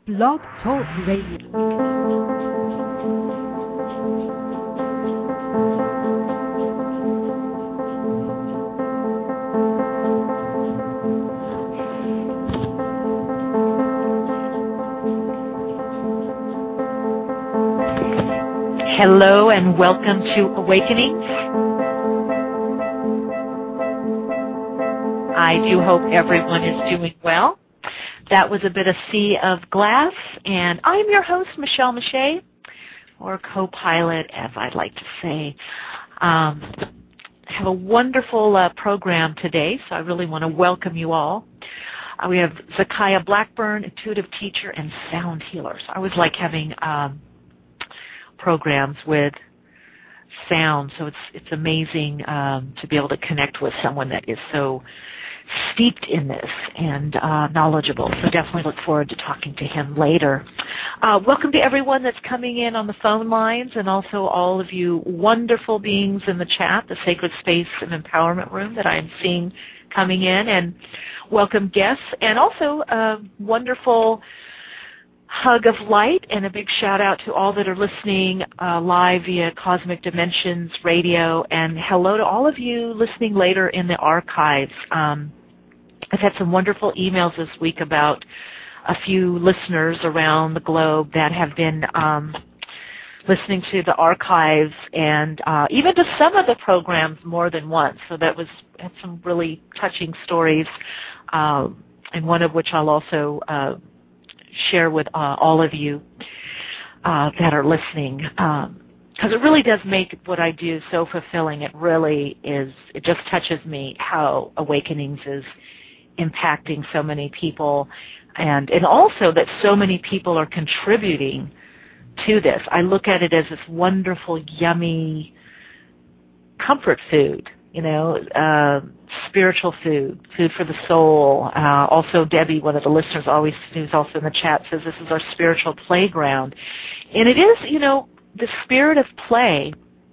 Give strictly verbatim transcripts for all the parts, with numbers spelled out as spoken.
Blog Talk Radio. Hello and welcome to Awakenings. I do hope everyone is doing well. That was a bit of Sea of Glass, and I'm your host, Michelle Mache, or co-pilot, as I'd like to say. Um, I have a wonderful uh, program today, so I really want to welcome you all. Uh, we have Zakiya Blackburn, intuitive teacher and sound healer. So I always like having um, programs with sound, so it's it's amazing um, to be able to connect with someone that is so steeped in this and uh, knowledgeable. So definitely look forward to talking to him later. Uh, welcome to everyone that's coming in on the phone lines, and also all of you wonderful beings in the chat, the Sacred Space and Empowerment Room that I'm seeing coming in, and welcome guests, and also a wonderful hug of light and a big shout out to all that are listening uh, live via Cosmic Dimensions Radio, and hello to all of you listening later in the archives. Um, I've had some wonderful emails this week about a few listeners around the globe that have been um, listening to the archives and uh, even to some of the programs more than once. So that was had some really touching stories, uh, and one of which I'll also uh, share with uh, all of you uh, that are listening, because um, it really does make what I do so fulfilling. It really is. It just touches me how Awakenings is impacting so many people, and and also that so many people are contributing to this. I look at it as this wonderful, yummy comfort food. You know, uh, spiritual food, food for the soul. Uh, also, Debbie, one of the listeners, always who's also in the chat, says this is our spiritual playground. And it is, you know, the spirit of play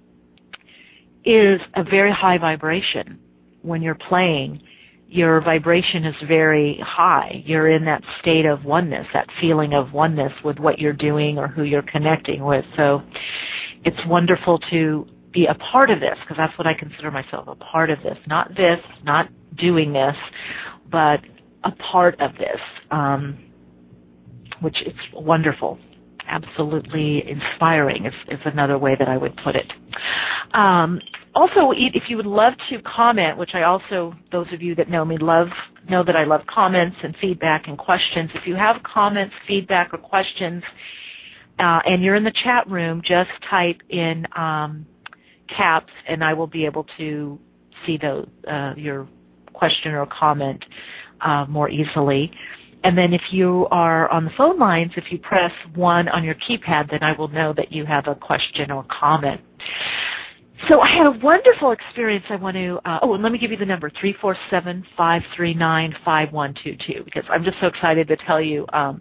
is a very high vibration. When you're playing, your vibration is very high. You're in that state of oneness, that feeling of oneness with what you're doing or who you're connecting with. So it's wonderful to be a part of this, because that's what I consider myself, a part of this. Not this, not doing this, but a part of this, um, which is wonderful. Absolutely inspiring is, is another way that I would put it. Um, also, if you would love to comment, which I also, those of you that know me, love know that I love comments and feedback and questions. If you have comments, feedback, or questions, uh, and you're in the chat room, just type in um, caps, and I will be able to see those, uh, your question or comment uh, more easily. And then if you are on the phone lines, if you press one on your keypad, then I will know that you have a question or comment. So I had a wonderful experience. I want to, uh, oh, and let me give you the number, three four seven, five three nine, five one two two, because I'm just so excited to tell you. Um,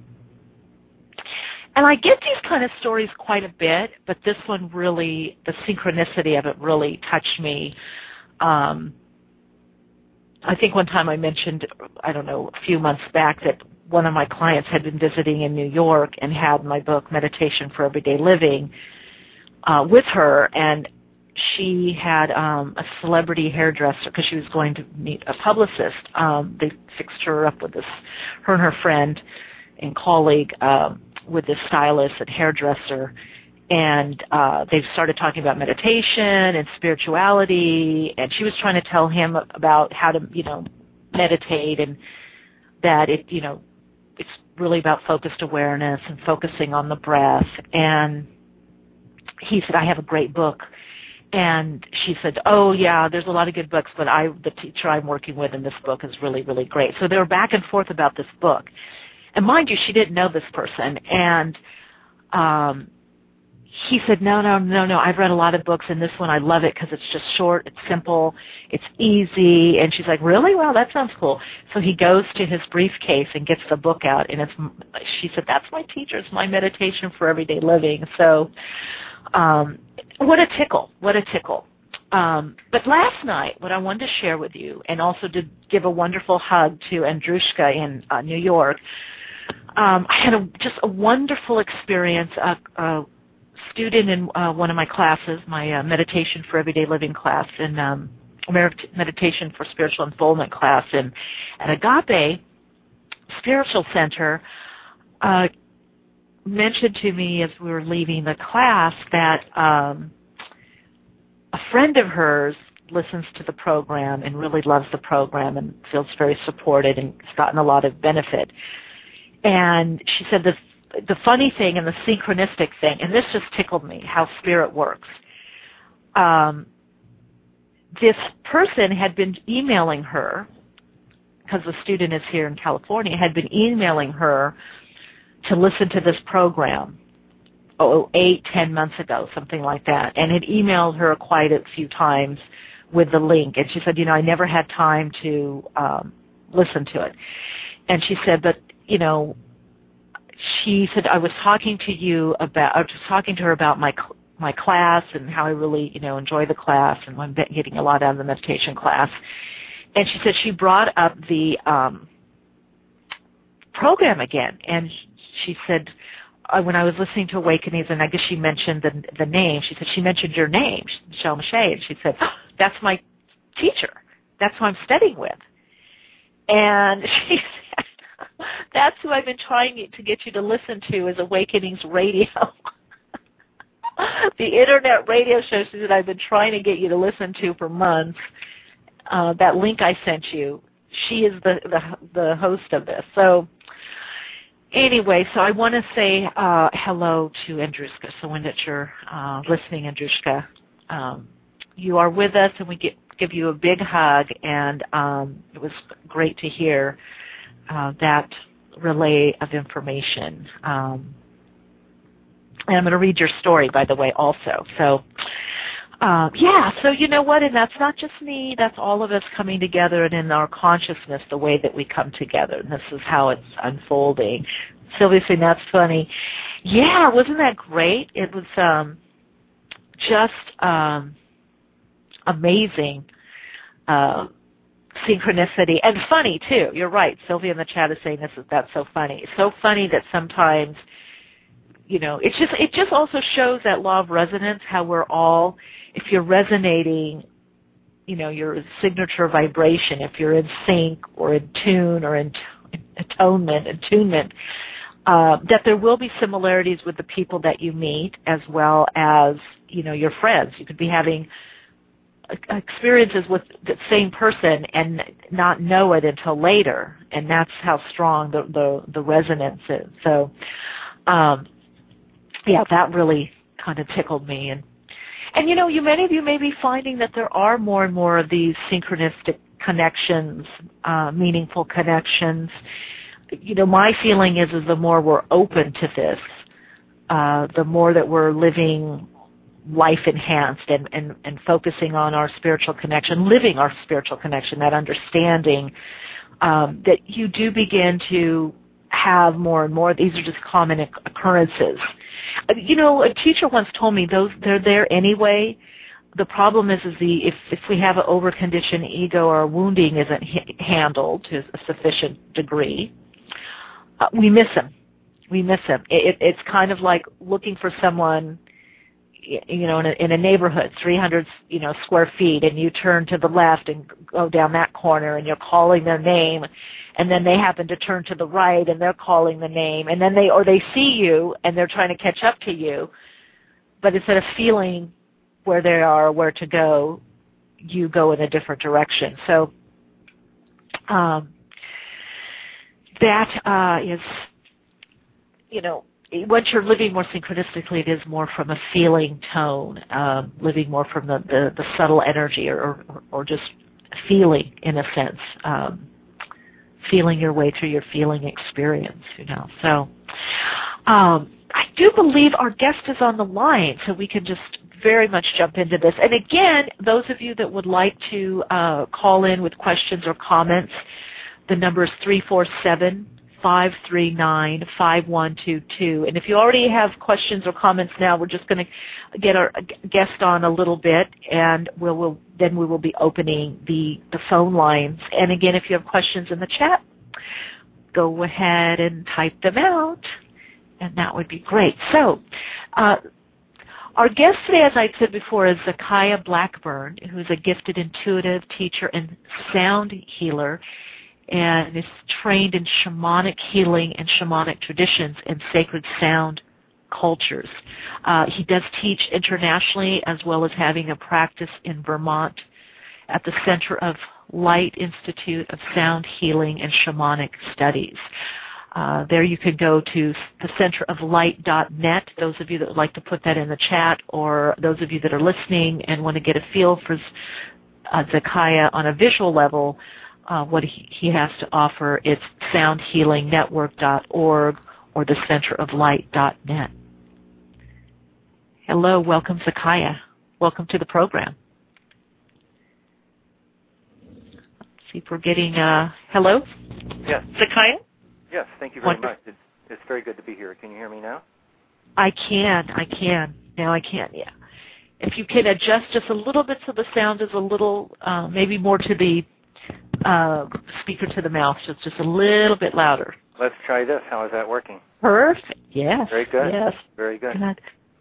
And I get these kind of stories quite a bit, but this one really, the synchronicity of it really touched me. Um, I think one time I mentioned, I don't know, a few months back that one of my clients had been visiting in New York and had my book, Meditation for Everyday Living, uh, with her, and she had um, a celebrity hairdresser because she was going to meet a publicist. Um, they fixed her up with this, her and her friend and colleague, um, with this stylist and hairdresser, and uh, they started talking about meditation and spirituality, and she was trying to tell him about how to, you know, meditate, and that it, you know, it's really about focused awareness and focusing on the breath. And he said, I have a great book. And she said, oh, yeah, there's a lot of good books, but I, the teacher I'm working with in this book is really, really great. So they were back and forth about this book. And mind you, she didn't know this person. And um, he said, no, no, no, no, I've read a lot of books, and this one I love it because it's just short, it's simple, it's easy. And she's like, really? Well, that sounds cool. So he goes to his briefcase and gets the book out, and it's, she said, that's my teacher. It's my meditation for everyday living. So um, what a tickle, what a tickle. Um, but last night, what I wanted to share with you, and also to give a wonderful hug to Andrushka in uh, New York, um, I had a, just a wonderful experience. A, a student in uh, one of my classes, my uh, Meditation for Everyday Living class, and um, Meditation for Spiritual Unfoldment class in at Agape Spiritual Center, uh, mentioned to me as we were leaving the class that um, a friend of hers listens to the program and really loves the program and feels very supported and has gotten a lot of benefit. And she said the the funny thing and the synchronistic thing, and this just tickled me, how spirit works. Um, this person had been emailing her, because the student is here in California, had been emailing her to listen to this program oh, eight, ten months ago, something like that, and had emailed her quite a few times with the link. And she said, you know, I never had time to um, listen to it. And she said, but, you know, she said, I was talking to you about, I was talking to her about my my class and how I really, you know, enjoy the class and I'm getting a lot out of the meditation class. And she said she brought up the um, program again. And she said, uh, when I was listening to Awakenings, and I guess she mentioned the, the name, she said, she mentioned your name, Michelle Mache, and she said, oh, that's my teacher. That's who I'm studying with. And she said, that's who I've been trying to get you to listen to is Awakenings Radio. The internet radio show that I've been trying to get you to listen to for months. Uh, that link I sent you, she is the, the the host of this. So anyway, so I want to say uh, hello to Andrushka. So when that you're uh, listening, Andrushka, um, you are with us, and we get, give you a big hug. And um, it was great to hear uh, that relay of information. Um, and I'm going to read your story, by the way, also. So. Uh, yeah, so you know what, and that's not just me, that's all of us coming together and in our consciousness, the way that we come together, and this is how it's unfolding. Sylvia saying, that's funny. Yeah, wasn't that great? It was um, just um, amazing uh, synchronicity, and funny, too. You're right, Sylvia in the chat is saying this is that's so funny. It's so funny that sometimes, you know, it's just it just also shows that law of resonance, how we're all, if you're resonating, you know, your signature vibration, if you're in sync or in tune or in t- atonement, attunement, uh, that there will be similarities with the people that you meet as well as, you know, your friends. You could be having experiences with the same person and not know it until later, and that's how strong the, the, the resonance is. So, um, yeah, that really kind of tickled me. And, and you know, you many of you may be finding that there are more and more of these synchronistic connections, uh, meaningful connections. You know, my feeling is, is the more we're open to this, uh, the more that we're living life enhanced and, and, and focusing on our spiritual connection, living our spiritual connection, that understanding um, that you do begin to have more and more. These are just common occurrences. You know, a teacher once told me those they're there anyway. The problem is, is the if, if we have an overconditioned ego or wounding isn't h- handled to a sufficient degree, uh, we miss them. We miss them. It, it, it's kind of like looking for someone, you know, in a, in a neighborhood, three hundred, you know, square feet, and you turn to the left and go down that corner, and you're calling their name, and then they happen to turn to the right, and they're calling the name, and then they, or they see you, and they're trying to catch up to you, but instead of feeling where they are, where to go, you go in a different direction. So um, that uh, is, you know, once you're living more synchronistically, it is more from a feeling tone, um, living more from the, the, the subtle energy or, or, or just feeling, in a sense, um, feeling your way through your feeling experience, you know. So um, I do believe our guest is on the line, so we can just very much jump into this. And again, those of you that would like to uh, call in with questions or comments, the number is three four seven, five three nine, five one two two. And if you already have questions or comments now, we're just going to get our guest on a little bit, and we'll, we'll then we will be opening the, the phone lines. And again, if you have questions in the chat, go ahead and type them out, and that would be great. So, uh, our guest today, as I said before, is Zakiah Blackburn, who's a gifted intuitive teacher and sound healer, and is trained in shamanic healing and shamanic traditions and sacred sound cultures. Uh, he does teach internationally, as well as having a practice in Vermont at the Center of Light Institute of Sound Healing and Shamanic Studies. Uh, there you can go to the center of light dot net, those of you that would like to put that in the chat, or those of you that are listening and want to get a feel for uh, Zakiah on a visual level, uh, what he, he has to offer. It's sound healing network dot org or the center of light dot net. Hello, welcome Zakiah. Welcome to the program. Let's see if we're getting, uh, hello? Yes. Zakiah? Yes, thank you very Wonderful. much. It's, it's very good to be here. Can you hear me now? I can, I can. Now I can, yeah. If you can adjust just a little bit so the sound is a little, uh, maybe more to the uh, speaker to the mouth, so it's just a little bit louder. Let's try this. How is that working? Perfect, yes. Very good. Yes. Very good. good.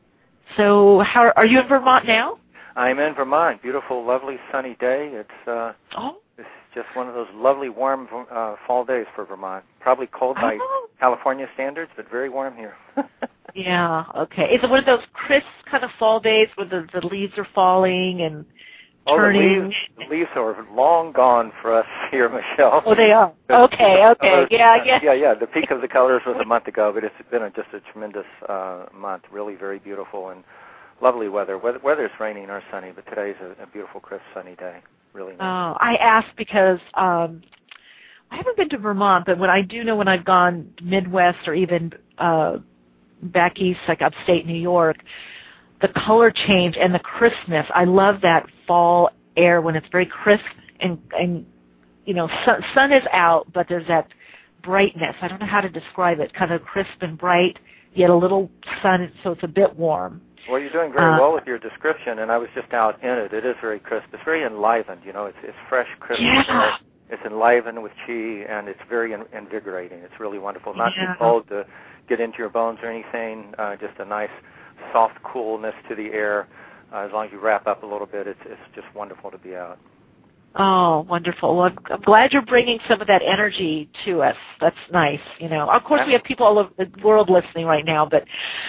So how are you in Vermont now? I'm in Vermont. Beautiful, lovely, sunny day. It's uh, oh. it's just one of those lovely, warm uh, fall days for Vermont. Probably cold by oh. California standards, but very warm here. Yeah, okay. Is it one of those crisp kind of fall days where the, the leaves are falling and turning? Oh, the leaves, the leaves are long gone for us here, Michelle. Oh, they are? Okay, okay. Colors, yeah, yeah. Yeah, yeah. The peak of the colors was a month ago, but it's been a, just a tremendous uh, month. Really very beautiful and lovely weather. Whether, whether it's raining or sunny, but today's a, a beautiful, crisp, sunny day. Really nice. Oh, I asked because um, I haven't been to Vermont, but when I do know when I've gone Midwest or even uh, back east, like upstate New York, the color change and the crispness. I love that fall air when it's very crisp and, and you know, sun, sun is out, but there's that brightness. I don't know how to describe it. Kind of crisp and bright, yet a little sun, so it's a bit warm. Well, you're doing very uh, well with your description, and I was just out in it. It is very crisp. It's very enlivened. You know, it's it's fresh, crisp. Yeah. It's enlivened with chi, and it's very in, invigorating. It's really wonderful. Not yeah. too cold to get into your bones or anything. Uh, just a nice, soft coolness to the air. Uh, as long as you wrap up a little bit, it's it's just wonderful to be out. Oh, wonderful. Well, I'm glad you're bringing some of that energy to us. That's nice. You know, of course, we have people all over the world listening right now, but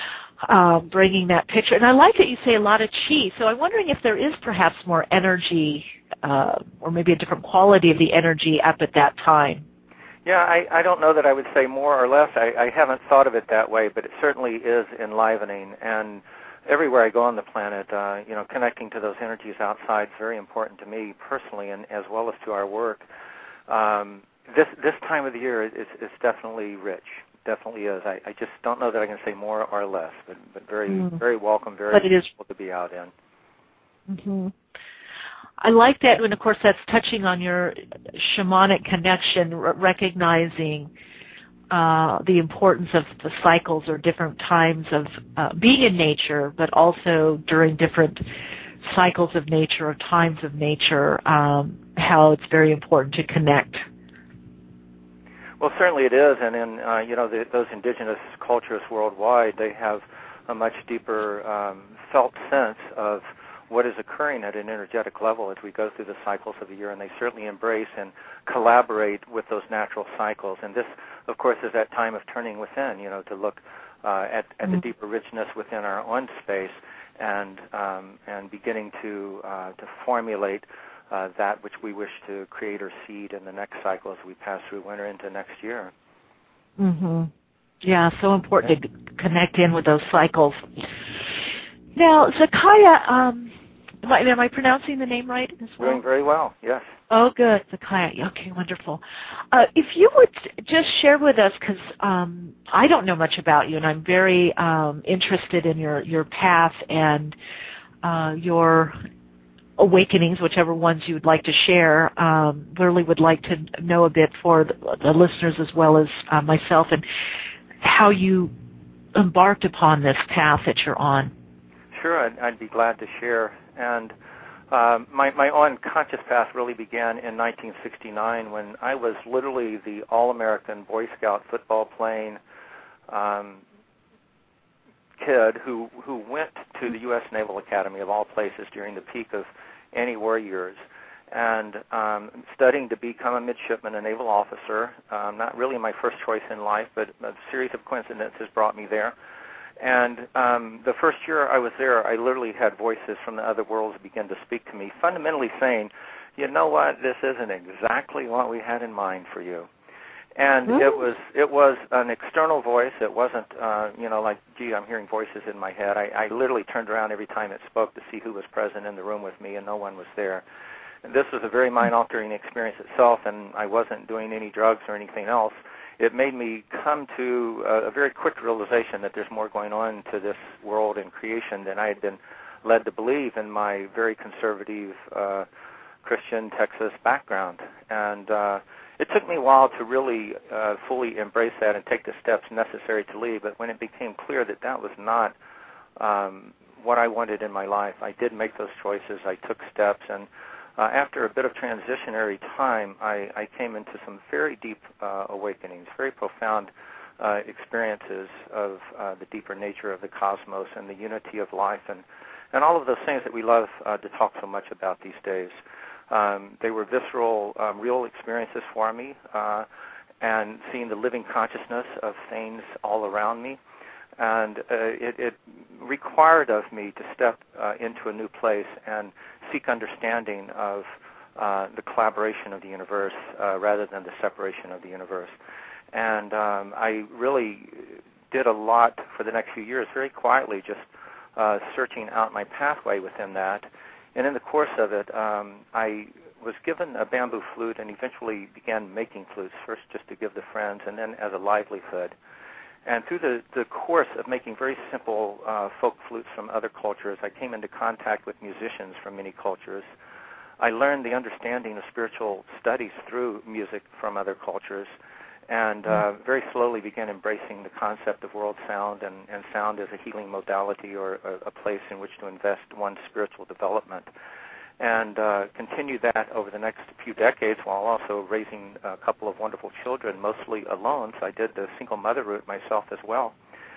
um, bringing that picture. And I like that you say a lot of chi. So I'm wondering if there is perhaps more energy uh, or maybe a different quality of the energy up at that time. Yeah, I, I don't know that I would say more or less. I, I haven't thought of it that way, but it certainly is enlivening. And everywhere I go on the planet, uh, you know, connecting to those energies outside is very important to me personally, and as well as to our work. Um, this this time of the year is, is definitely rich. Definitely is. I, I just don't know that I can say more or less, but but very mm. very welcome, very beautiful to be out in. Mm-hmm. I like that, and of course that's touching on your shamanic connection, r- recognizing uh, the importance of the cycles or different times of uh, being in nature, but also during different cycles of nature or times of nature, um, how it's very important to connect. Well, certainly it is, and in uh, you know the, those indigenous cultures worldwide, they have a much deeper um, felt sense of what is occurring at an energetic level as we go through the cycles of the year, and they certainly embrace and collaborate with those natural cycles. And this, of course, is that time of turning within, you know, to look uh, at, at mm-hmm. the deeper richness within our own space and um, and beginning to uh, to formulate uh, that which we wish to create or seed in the next cycle as we pass through winter into next year. Mm-hmm. Yeah, so important yeah. to connect in with those cycles. Now, Zakiah, um, am, I, am I pronouncing the name right as well? Doing very well, yes. Oh, good, Zakiah. Okay, wonderful. Uh, if you would just share with us, because um, I don't know much about you, and I'm very um, interested in your, your path and uh, your awakenings, whichever ones you would like to share. Um, really would like to know a bit for the, the listeners as well as uh, myself, and how you embarked upon this path that you're on. Sure, I'd, I'd be glad to share. And Um, my, my unconscious path really began in nineteen sixty-nine when I was literally the All-American Boy Scout football playing um, kid who, who went to the U S Naval Academy, of all places, during the peak of anti-war years, and um, studying to become a midshipman, a naval officer. Um, not really my first choice in life, but a series of coincidences brought me there. And um, the first year I was there, I literally had voices from the other worlds begin to speak to me, fundamentally saying, you know what, this isn't exactly what we had in mind for you. And mm-hmm. it was it was an external voice. It wasn't, uh, you know, like, gee, I'm hearing voices in my head. I, I literally turned around every time it spoke to see who was present in the room with me, and no one was there. And this was a very mind-altering experience itself, and I wasn't doing any drugs or anything else. It made me come to a, a very quick realization that there's more going on to this world and creation than I had been led to believe in my very conservative uh, Christian Texas background. And uh, it took me a while to really uh, fully embrace that and take the steps necessary to leave. But when it became clear that that was not um, what I wanted in my life, I did make those choices. I took steps, and Uh, after a bit of transitionary time, I, I came into some very deep uh, awakenings, very profound uh, experiences of uh, the deeper nature of the cosmos and the unity of life, and, and all of those things that we love uh, to talk so much about these days. Um, they were visceral, um, real experiences for me, uh, and seeing the living consciousness of things all around me. And uh, it, it required of me to step uh, into a new place and seek understanding of uh, the collaboration of the universe uh, rather than the separation of the universe. And um, I really did a lot for the next few years, very quietly, just uh, searching out my pathway within that. And in the course of it, um, I was given a bamboo flute and eventually began making flutes, first just to give to friends and then as a livelihood. And through the, the course of making very simple uh, folk flutes from other cultures, I came into contact with musicians from many cultures. I learned the understanding of spiritual studies through music from other cultures, and uh, very slowly began embracing the concept of world sound and, and sound as a healing modality or a, a place in which to invest one's spiritual development. And uh, continued that over the next few decades while also raising a couple of wonderful children, mostly alone. So I did the single mother route myself as well.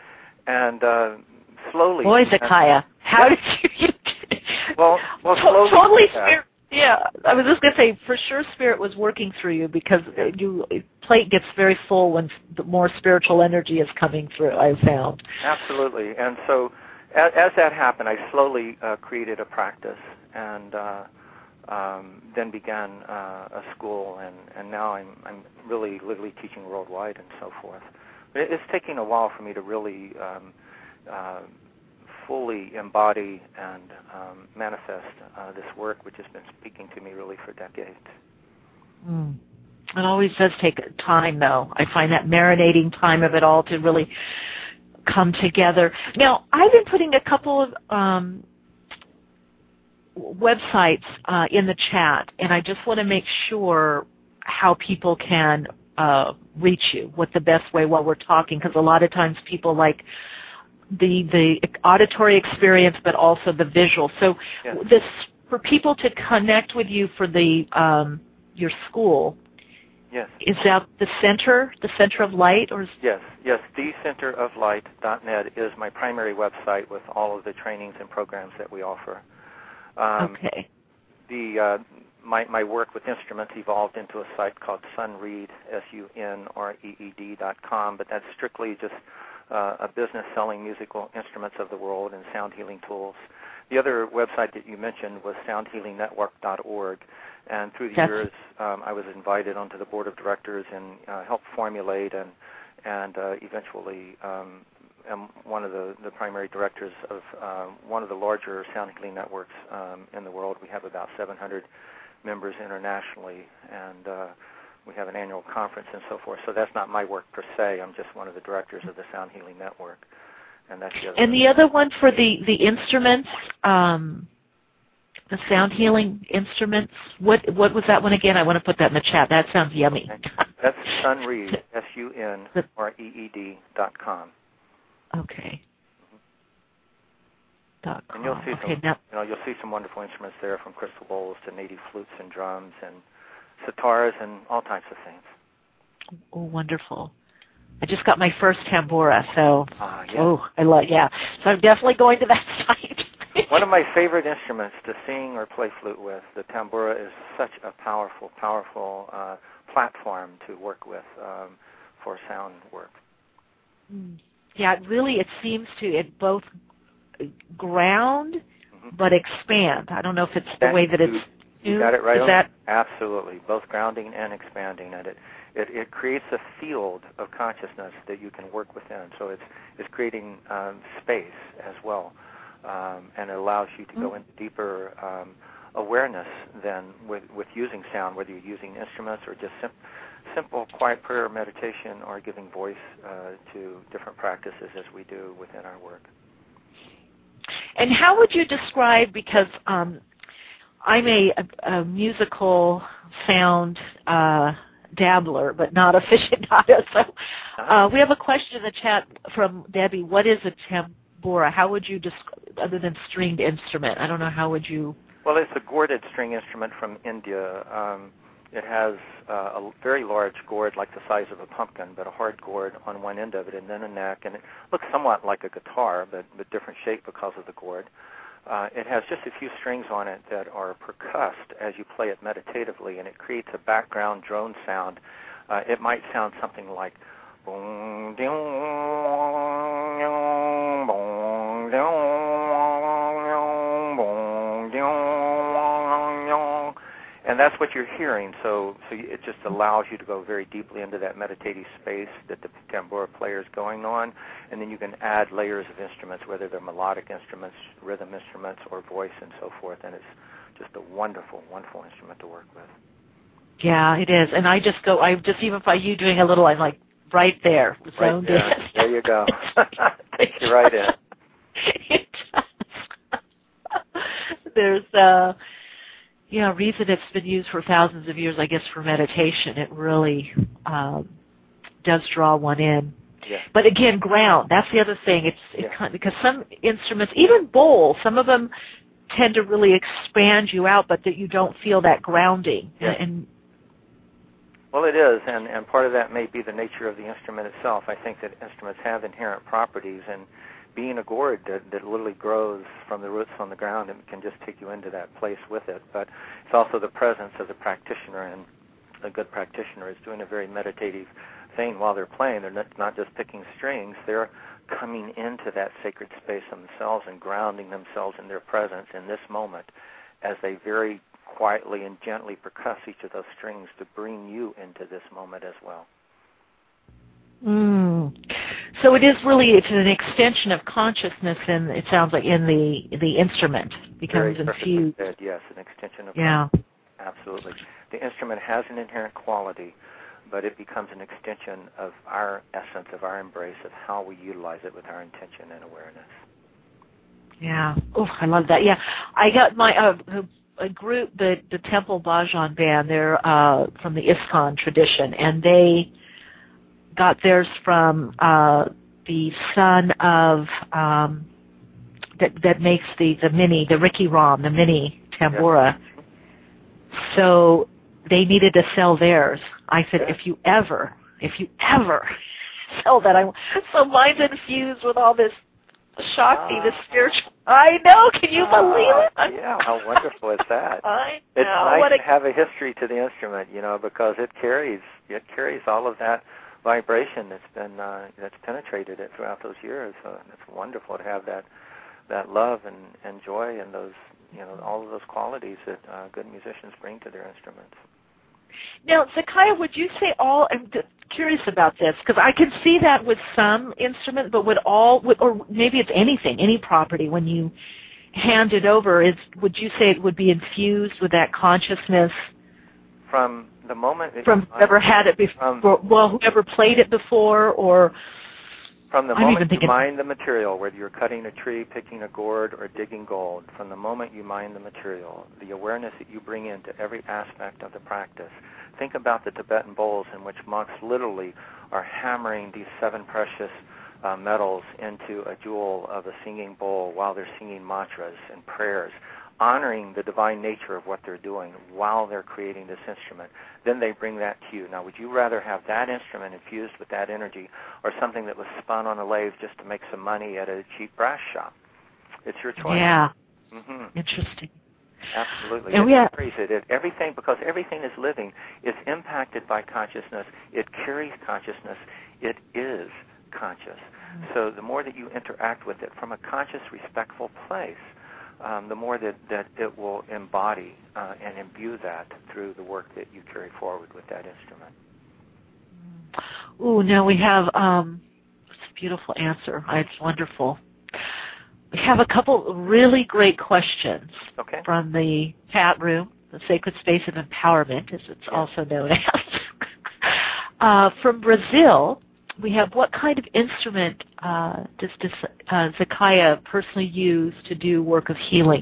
And uh, slowly... Boy, Zakiah, how did you... well, well, slowly... Totally spirit, yeah, I was just going to say, for sure Spirit was working through you because yeah. you plate gets very full when the more spiritual energy is coming through, I've found. Absolutely. And so as, as that happened, I slowly uh, created a practice. And uh, um, then began uh, a school, and, and now I'm, I'm really literally teaching worldwide and so forth. But it's taking a while for me to really um, uh, fully embody and um, manifest uh, this work, which has been speaking to me really for decades. Mm. It always does take time, though. I find that marinating time of it all to really come together. Now, I've been putting a couple of... Um, websites uh, in the chat, and I just want to make sure how people can uh, reach you, what the best way while we're talking, because a lot of times people like the the auditory experience, but also the visual. So yes. this for people to connect with you for the um, your school. Yes. Is that the center, the Center of Light, or? Is yes, yes. the center of light dot net is my primary website with all of the trainings and programs that we offer. Um, okay. The uh, my my work with instruments evolved into a site called Sunreed, S U N R E E D dot com, but that's strictly just uh, a business selling musical instruments of the world and sound healing tools. The other website that you mentioned was sound healing network dot org, and through the that's years um, I was invited onto the board of directors and uh, helped formulate and and uh, eventually um, am one of the, the primary directors of uh, one of the larger sound healing networks um, in the world. We have about seven hundred members internationally, and uh, we have an annual conference and so forth. So that's not my work per se. I'm just one of the directors of the Sound Healing Network. And that's the other and one. the other one for the, the instruments, um, the sound healing instruments, what what was that one again? I want to put that in the chat. That sounds yummy. That's Sunreed, S U N R E E D dot com. Okay. Dot com. And you'll see okay, some, now, you know, you'll see some wonderful instruments there, from crystal bowls to native flutes and drums and sitars and all types of things. oh, wonderful. I just got my first tambura, so Ah, yes. oh, I love yeah. So I'm definitely going to that site. One of my favorite instruments to sing or play flute with, the tambura, is such a powerful, powerful uh, platform to work with um, for sound work. Yeah, it really, it seems to it both ground Mm-hmm. but expand. I don't know if it's the That, way that it's. You, you got it right. Is on. that Absolutely, both grounding and expanding, and it, it it creates a field of consciousness that you can work within. So it's it's creating um, space as well, um, and it allows you to mm-hmm. go into deeper um, awareness than with with using sound, whether you're using instruments or just sim- simple quiet prayer, meditation, or giving voice uh, to different practices as we do within our work. And how would you describe, because um, I'm a, a, a musical sound uh, dabbler, but not aficionado, so uh, we have a question in the chat from Debbie. What is a tambura? How would you describe, other than stringed instrument? I don't know, how would you... Well, it's a gourded string instrument from India. Um, it has uh, a very large gourd, like the size of a pumpkin, but a hard gourd on one end of it, and then a neck, and it looks somewhat like a guitar, but, but different shape because of the gourd. Uh, it has just a few strings on it that are percussed as you play it meditatively, and it creates a background drone sound. Uh, it might sound something like boom, ding, boom, ding, and that's what you're hearing. So, so it just allows you to go very deeply into that meditative space that the tambura player is going on, and then you can add layers of instruments, whether they're melodic instruments, rhythm instruments, or voice, and so forth. And it's just a wonderful, wonderful instrument to work with. Yeah, it is. And I just go, I just, even by you doing a little, I'm like right there, zoned right there. in. There you go. Takes you right in. It does. There's uh yeah, reason it's been used for thousands of years, I guess, for meditation. It really um, does draw one in. Yeah. But again, ground, that's the other thing. It's it yeah. kind of, because some instruments, even bowls, some of them tend to really expand you out, but that you don't feel that grounding. Yeah. And, and well, it is, and, and part of that may be the nature of the instrument itself. I think that instruments have inherent properties, and being a gourd that, that literally grows from the roots on the ground, and can just take you into that place with it. But it's also the presence of the practitioner, and a good practitioner is doing a very meditative thing while they're playing. They're not, not just picking strings. They're coming into that sacred space themselves and grounding themselves in their presence in this moment as they very quietly and gently percuss each of those strings to bring you into this moment as well. Mm. So it is really, it's an extension of consciousness, and it sounds like in the the instrument becomes Very infused. Said, yes, an extension of yeah. consciousness. Absolutely. The instrument has an inherent quality, but it becomes an extension of our essence, of our embrace, of how we utilize it with our intention and awareness. Yeah. Oh, I love that. Yeah. I got my uh, a group, the the Temple Bhajan Band. They're uh, from the ISKCON tradition, and they got theirs from uh, the son of um, that that makes the the mini, the Ricky Ram, the mini tambura. Yeah. So they needed to sell theirs. I said, yeah. if you ever, if you ever sell that, I so mine's infused with all this Shakti, uh, this spiritual. I know. Can you uh, believe it? I'm, yeah. How wonderful is that? I know. It's nice what a, to have a history to the instrument, you know, because it carries it carries all of that vibration that's been uh, that's penetrated it throughout those years. So it's wonderful to have that that love and, and joy and those, you know, all of those qualities that uh, good musicians bring to their instruments. Now, Zakiah, would you say all? I'm curious about this because I can see that with some instrument, but would all, would, or maybe it's anything, any property, when you hand it over, is would you say it would be infused with that consciousness? From the moment that from whoever had it before, from, well, whoever played it before, or from the I'm moment you mine the material, whether you're cutting a tree, picking a gourd, or digging gold, from the moment you mine the material, the awareness that you bring into every aspect of the practice. Think about the Tibetan bowls in which monks literally are hammering these seven precious uh, metals into a jewel of a singing bowl while they're singing mantras and prayers, honoring the divine nature of what they're doing while they're creating this instrument. Then they bring that to you. Now, would you rather have that instrument infused with that energy or something that was spun on a lathe just to make some money at a cheap brass shop? It's your choice. Yeah. Mm-hmm. Interesting. Absolutely. And it we have, carries it. it. Everything, because everything is living, is impacted by consciousness. It carries consciousness. It is conscious. So the more that you interact with it from a conscious, respectful place, um, the more that, that it will embody uh, and imbue that through the work that you carry forward with that instrument. Ooh, now we have um, it's a beautiful answer. It's wonderful. We have a couple really great questions okay. from the chat room, the Sacred Space of Empowerment, as it's yes. also known as. uh, from Brazil, we have, what kind of instrument uh, does, does uh, Zekiah personally use to do work of healing?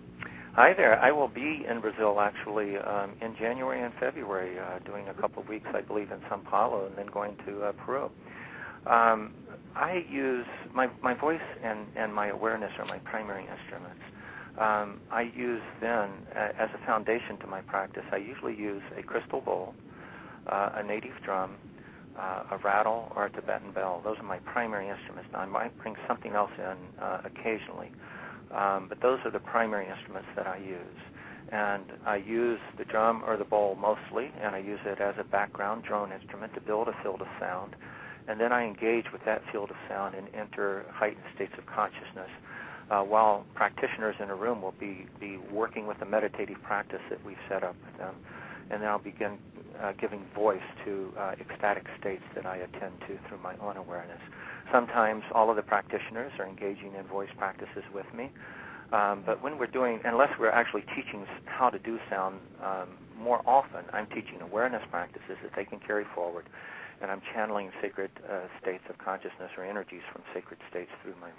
Hi there. I will be in Brazil actually um, in January and February, uh, doing a couple of weeks, I believe, in Sao Paulo, and then going to uh, Peru. Um, I use my my voice and, and my awareness are my primary instruments. Um, I use then, uh, as a foundation to my practice, I usually use a crystal bowl, uh, a native drum, uh, a rattle, or a Tibetan bell. Those are my primary instruments. Now, I might bring something else in uh, occasionally, um, but those are the primary instruments that I use. And I use the drum or the bowl mostly, and I use it as a background drone instrument to build a field of sound. And then I engage with that field of sound and enter heightened states of consciousness, uh, while practitioners in a room will be, be working with a meditative practice that we've set up with them. And then I'll begin uh, giving voice to uh, ecstatic states that I attend to through my own awareness. Sometimes all of the practitioners are engaging in voice practices with me. Um, but when we're doing, unless we're actually teaching how to do sound, um, more often I'm teaching awareness practices that they can carry forward. And I'm channeling sacred uh, states of consciousness or energies from sacred states through my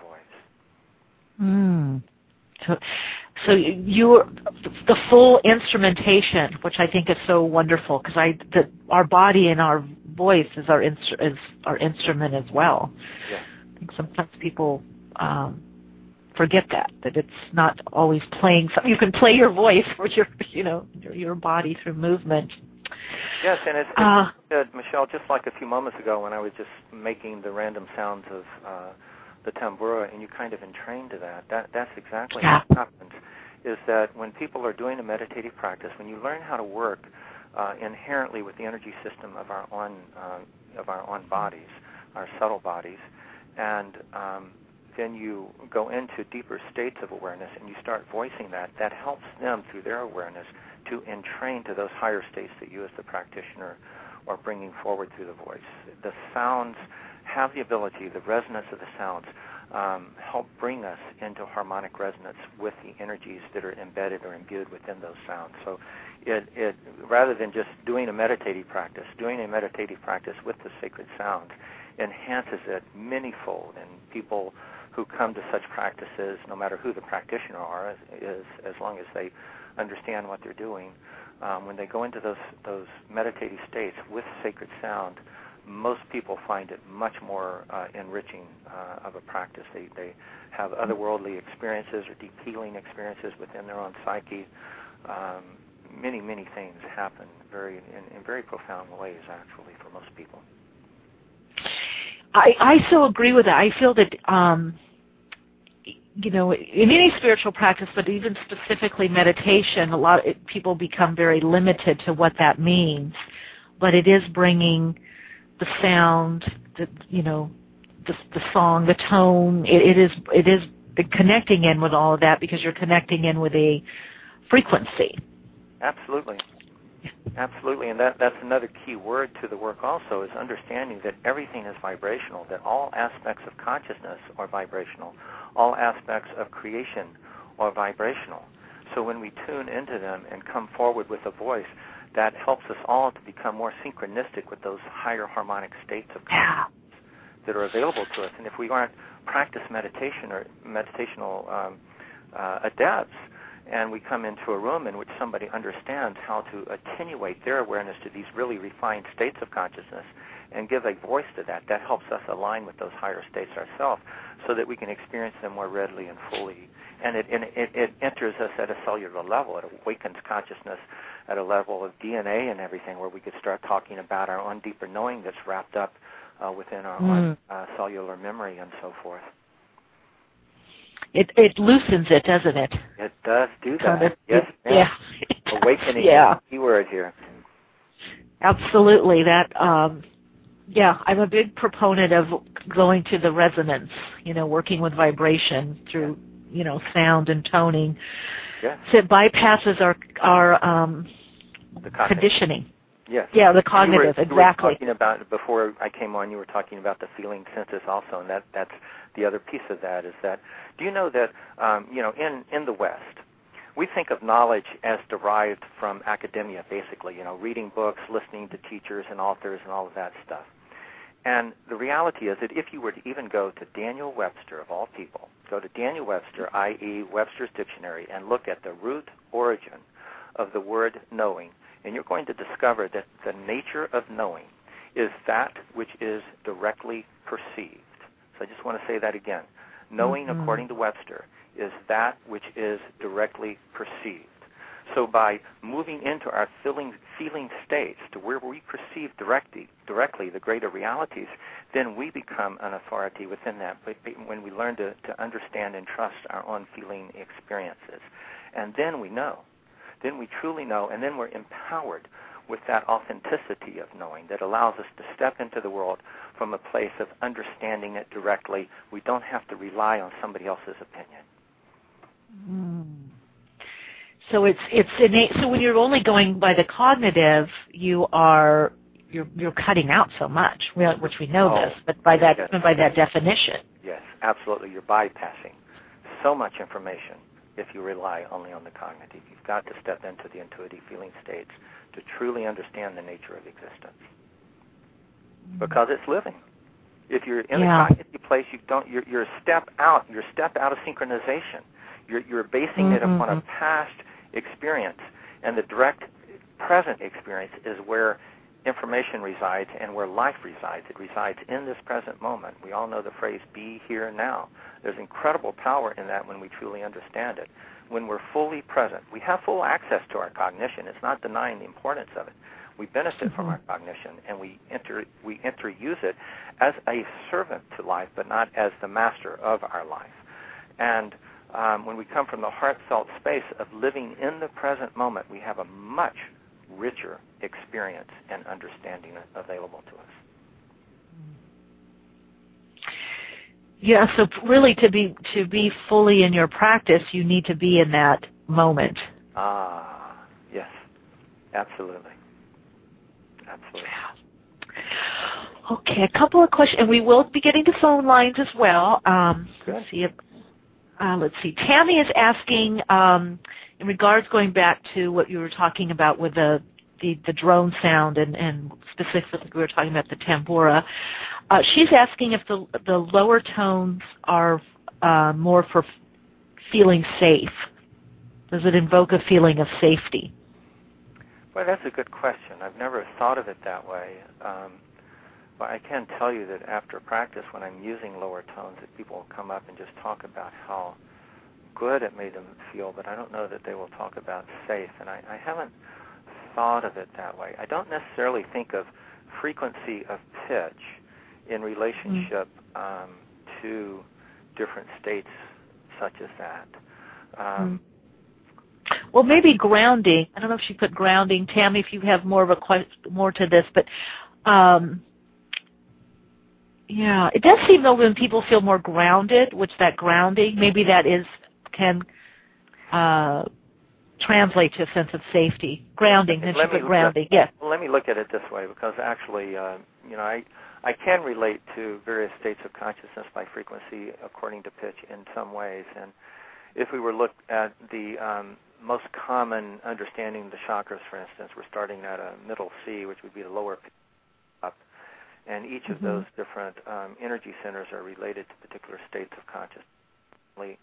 voice. Mm. So, so you, the full instrumentation, which I think is so wonderful, because I, the, our body and our voice is our instru- is our instrument as well. Yeah. I think sometimes people um, forget that that it's not always playing. You can play your voice or your, you know, your, your body through movement. Yes, and it's, it's uh, uh, Michelle, just like a few moments ago when I was just making the random sounds of uh, the tambura, and you kind of entrained to that. That that's exactly yeah. what happens. Is that when people are doing a meditative practice, when you learn how to work uh, inherently with the energy system of our own uh, of our own bodies, our subtle bodies, and um, then you go into deeper states of awareness, and you start voicing that. That helps them through their awareness to entrain to those higher states that you as the practitioner are bringing forward through the voice. The sounds have the ability, the resonance of the sounds, um, help bring us into harmonic resonance with the energies that are embedded or imbued within those sounds. So it, it rather than just doing a meditative practice, doing a meditative practice with the sacred sounds enhances it manyfold, and people who come to such practices, no matter who the practitioner are, is as long as they understand what they're doing, um, when they go into those those meditative states with sacred sound, most people find it much more uh, enriching uh, of a practice. They they have otherworldly experiences or deep healing experiences within their own psyche. Um, many many things happen very in, in very profound ways, actually, for most people. I, I so agree with that. I feel that, um, you know, in any spiritual practice, but even specifically meditation, a lot of people become very limited to what that means. But it is bringing the sound, the, you know, the, the song, the tone. It, it is it is connecting in with all of that, because you're connecting in with a frequency. Absolutely. Absolutely, and that, that's another key word to the work also, is understanding that everything is vibrational, that all aspects of consciousness are vibrational, all aspects of creation are vibrational. So when we tune into them and come forward with a voice, that helps us all to become more synchronistic with those higher harmonic states of consciousness that are available to us. And if we aren't practice meditation or meditational um, uh, adepts, and we come into a room in which somebody understands how to attenuate their awareness to these really refined states of consciousness and give a voice to that, that helps us align with those higher states ourselves so that we can experience them more readily and fully. And it, and it, it enters us at a cellular level. It awakens consciousness at a level of D N A and everything where we could start talking about our own deeper knowing that's wrapped up uh, within our mm. own uh, cellular memory and so forth. It it loosens it, doesn't it? It does do that. Kind of, yes, yeah. Awakening yeah. is the key word here. Absolutely. That, um, yeah, I'm a big proponent of going to the resonance, you know, working with vibration through, you know, sound and toning. Yeah. So it bypasses our, our um, the conditioning. Yes. Yeah, the cognitive, you were, you exactly. were talking about, before I came on, you were talking about the feeling senses also, and that, that's the other piece of that is that, do you know that, um, you know, in, in the West, we think of knowledge as derived from academia, basically, you know, reading books, listening to teachers and authors and all of that stuff. And the reality is that if you were to even go to Daniel Webster, of all people, go to Daniel Webster, that is. Webster's Dictionary, and look at the root origin of the word knowing, and you're going to discover that the nature of knowing is that which is directly perceived. So I just want to say that again. Knowing, mm-hmm. according to Webster, is that which is directly perceived. So by moving into our feeling, feeling states to where we perceive directly, directly the greater realities, then we become an authority within that when we learn to, to understand and trust our own feeling experiences. And then we know. Then we truly know, and then we're empowered with that authenticity of knowing that allows us to step into the world from a place of understanding it directly. We don't have to rely on somebody else's opinion. Mm. So it's it's innate. So when you're only going by the cognitive, you are you're you're cutting out so much, which we know oh, this, but by that yes. by that definition. Yes, absolutely. You're bypassing so much information if you rely only on the cognitive. You've got to step into the intuitive feeling states to truly understand the nature of existence, because it's living. If you're in yeah. a cognitive place, you don't. You're, you're a step out. You're a step out of synchronization. You're, you're basing mm-hmm. it upon a past experience, and the direct present experience is where information resides and where life resides. It resides in this present moment. We all know the phrase, be here now. There's incredible power in that when we truly understand it. When we're fully present, we have full access to our cognition. It's not denying the importance of it. We benefit mm-hmm. from our cognition, and we enter, we enter use it as a servant to life, but not as the master of our life. And um, when we come from the heartfelt space of living in the present moment, we have a much richer experience and understanding available to us. Yeah, so really to be to be fully in your practice, you need to be in that moment. Ah, yes, absolutely. Absolutely. Okay, a couple of questions, and we will be getting to phone lines as well. Um, let's see if, uh, let's see. Tammy is asking, um, in regards going back to what you were talking about with the the, the drone sound, and, and specifically we were talking about the tambura. Uh, she's asking if the the lower tones are uh, more for feeling safe. Does it invoke a feeling of safety? Well, that's a good question. I've never thought of it that way. Um, but I can tell you that after practice, when I'm using lower tones, that people will come up and just talk about how good it made them feel, but I don't know that they will talk about safe. And I, I haven't thought of it that way. I don't necessarily think of frequency of pitch in relationship mm. um, to different states such as that. Um, mm. Well, maybe grounding. I don't know if she put grounding. Tammy, if you have more of a question, more to this, but um, yeah, it does seem though when people feel more grounded, which that grounding, maybe that is can uh, translate to a sense of safety. Grounding, then she put grounding. At, yes. Well, let me look at it this way, because actually, uh, you know, I I can relate to various states of consciousness by frequency according to pitch in some ways, and if we were look at the um, most common understanding of the chakras, for instance, we're starting at a middle C, which would be the lower up, and each mm-hmm. of those different um, energy centers are related to particular states of consciousness.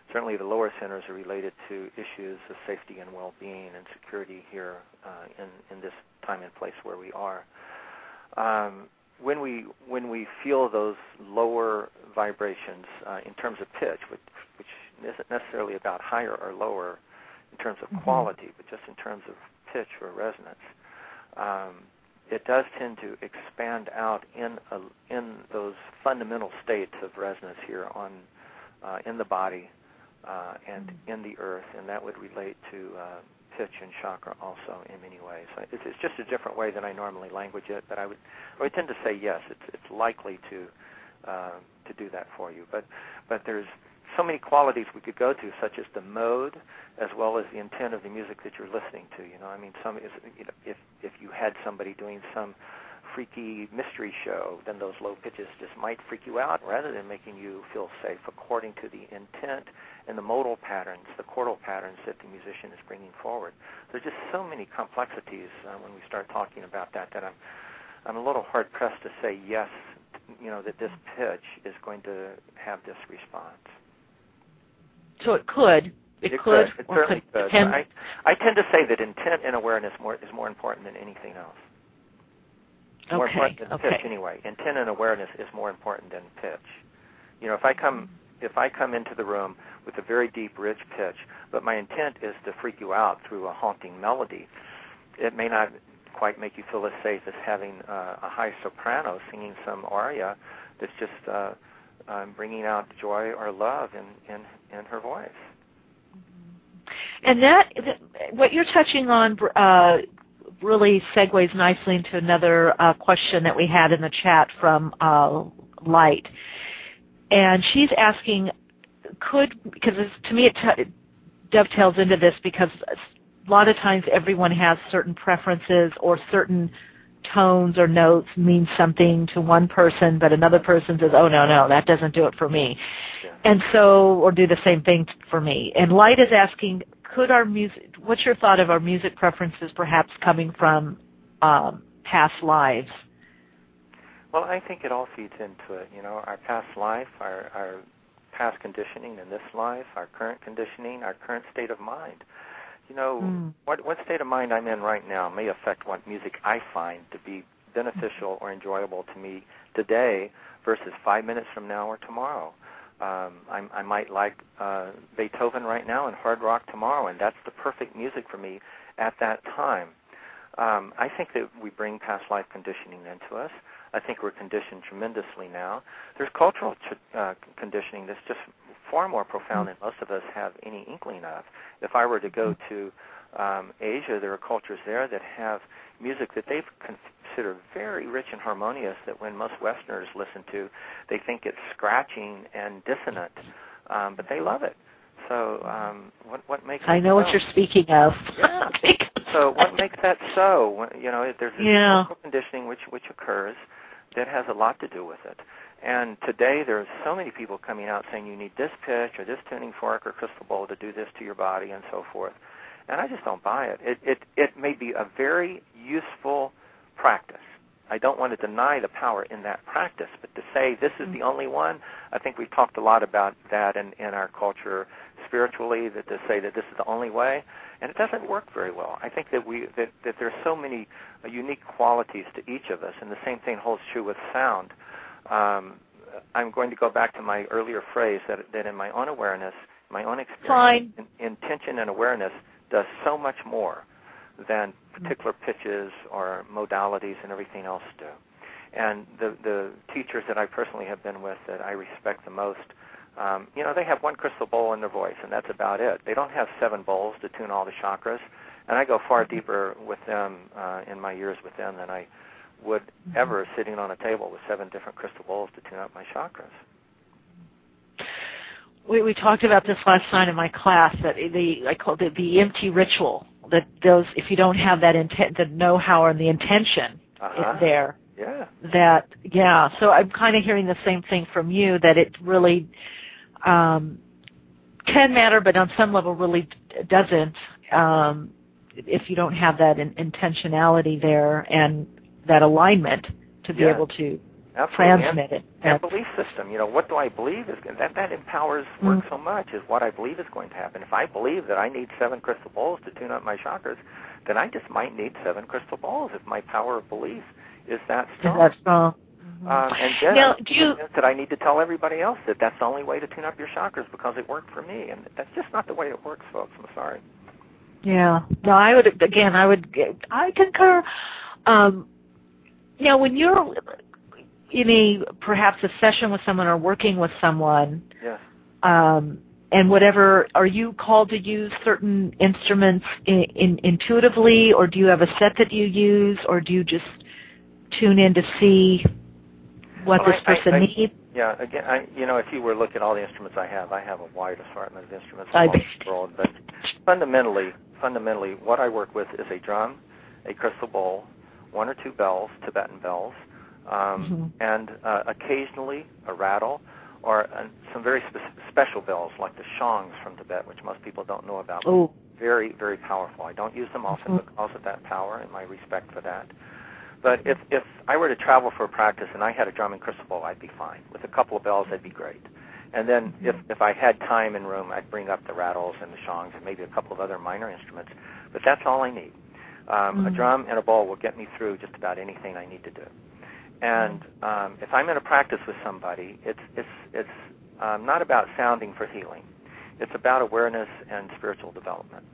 certainly the lower centers are related to issues of safety and well-being and security here uh, in, in this time and place where we are. Um, when we when we feel those lower vibrations uh, in terms of pitch, which, which isn't necessarily about higher or lower in terms of mm-hmm. quality, but just in terms of pitch or resonance, um, it does tend to expand out in a, in those fundamental states of resonance here on uh, in the body uh, and mm-hmm. in the earth, and that would relate to uh, pitch and chakra also in many ways. It's, it's just a different way than I normally language it, but I would I would tend to say yes, it's it's likely to uh, to do that for you. But but there's so many qualities we could go to, such as the mode, as well as the intent of the music that you're listening to. You know, I mean, some is, you know, if if you had somebody doing some freaky mystery show, then those low pitches just might freak you out, rather than making you feel safe, according to the intent and the modal patterns, the chordal patterns that the musician is bringing forward. There's just so many complexities uh, when we start talking about that that I'm I'm a little hard pressed to say yes, you know, that this pitch is going to have this response. So it could. It, it could. could. It or certainly could. could. I, I tend to say that intent and awareness more, is more important than anything else. More okay. important than okay. pitch, anyway. Intent and awareness is more important than pitch. You know, if I come if I come into the room with a very deep, rich pitch, but my intent is to freak you out through a haunting melody, it may not quite make you feel as safe as having uh, a high soprano singing some aria that's just uh, um, bringing out joy or love in, in, in her voice. And that, what you're touching on uh, really segues nicely into another uh, question that we had in the chat from uh, Light. And she's asking, could, because to me it, t- it dovetails into this, because a lot of times everyone has certain preferences, or certain tones or notes mean something to one person, but another person says, oh, no, no, that doesn't do it for me. Yeah. And so, or do the same thing for me. And Light is asking, could our music, what's your thought of our music preferences perhaps coming from um, past lives? Well, I think it all feeds into it. You know, our past life, our, our past conditioning in this life, our current conditioning, our current state of mind. You know, mm. what, what state of mind I'm in right now may affect what music I find to be beneficial or enjoyable to me today versus five minutes from now or tomorrow. Um, I, I might like uh, Beethoven right now and hard rock tomorrow, and that's the perfect music for me at that time. Um, I think that we bring past life conditioning into us. I think we're conditioned tremendously now. There's cultural uh, conditioning that's just far more profound than most of us have any inkling of. If I were to go to um, Asia, there are cultures there that have music that they consider very rich and harmonious, that when most Westerners listen to, they think it's scratching and dissonant, um, but they love it. So um, what, what makes I it know so? What you're speaking of. Yeah. So what makes that so? You know, there's this yeah. cultural conditioning which, which occurs that has a lot to do with it. And today there's so many people coming out saying you need this pitch or this tuning fork or crystal bowl to do this to your body and so forth. And I just don't buy it. It it, it may be a very useful practice. I don't want to deny the power in that practice, but to say this is the only one, I think we've talked a lot about that in, in our culture spiritually, that to say that this is the only way, and it doesn't work very well. I think that we that, that there's so many uh, unique qualities to each of us, and the same thing holds true with sound. Um, I'm going to go back to my earlier phrase that, that in my own awareness, my own experience, in, intention and awareness does so much more than particular pitches or modalities and everything else do. And the, the teachers that I personally have been with that I respect the most, um, you know, they have one crystal bowl in their voice, and that's about it. They don't have seven bowls to tune all the chakras. And I go far deeper with them uh, in my years with them than I would ever sitting on a table with seven different crystal bowls to tune up my chakras. We, we talked about this last night in my class, that the I called it the empty ritual. That those, if you don't have that intent, the know-how and the intention uh-huh. there, yeah, that yeah. So I'm kind of hearing the same thing from you, that it really um, can matter, but on some level really doesn't. Um, if you don't have that in, intentionality there and that alignment to be yeah. able to Absolutely. transmit and, it. And belief system, you know, what do I believe is that that empowers work mm. so much is what I believe is going to happen. If I believe that I need seven crystal balls to tune up my chakras, then I just might need seven crystal balls if my power of belief is that strong. Is that strong? Mm-hmm. Um, and then now, I'm do you, convinced that I need to tell everybody else that that's the only way to tune up your chakras because it worked for me, and that's just not the way it works, folks. I'm sorry. Yeah. No, I would, again, I would, I concur. Um, now, when you're in a, perhaps a session with someone or working with someone, yes. um, and whatever, are you called to use certain instruments in, in, intuitively, or do you have a set that you use, or do you just tune in to see what well, this I, person I, I, needs? Yeah, again, I, you know, if you were to look at all the instruments I have, I have a wide assortment of instruments I all over the world. But fundamentally, fundamentally, what I work with is a drum, a crystal bowl, one or two bells, Tibetan bells, um, mm-hmm. and uh, occasionally a rattle, or uh, some very spe- special bells like the shangs from Tibet, which most people don't know about. Oh. Very, very powerful. I don't use them often mm-hmm. because of that power and my respect for that. But if, if I were to travel for a practice and I had a drum and crystal bowl, I'd be fine. With a couple of bells, that'd be great. And then mm-hmm. if, if I had time and room, I'd bring up the rattles and the shangs and maybe a couple of other minor instruments. But that's all I need. Um, mm-hmm. A drum and a bowl will get me through just about anything I need to do. And um, if I'm in a practice with somebody, it's, it's, it's um, not about sounding for healing. It's about awareness and spiritual development.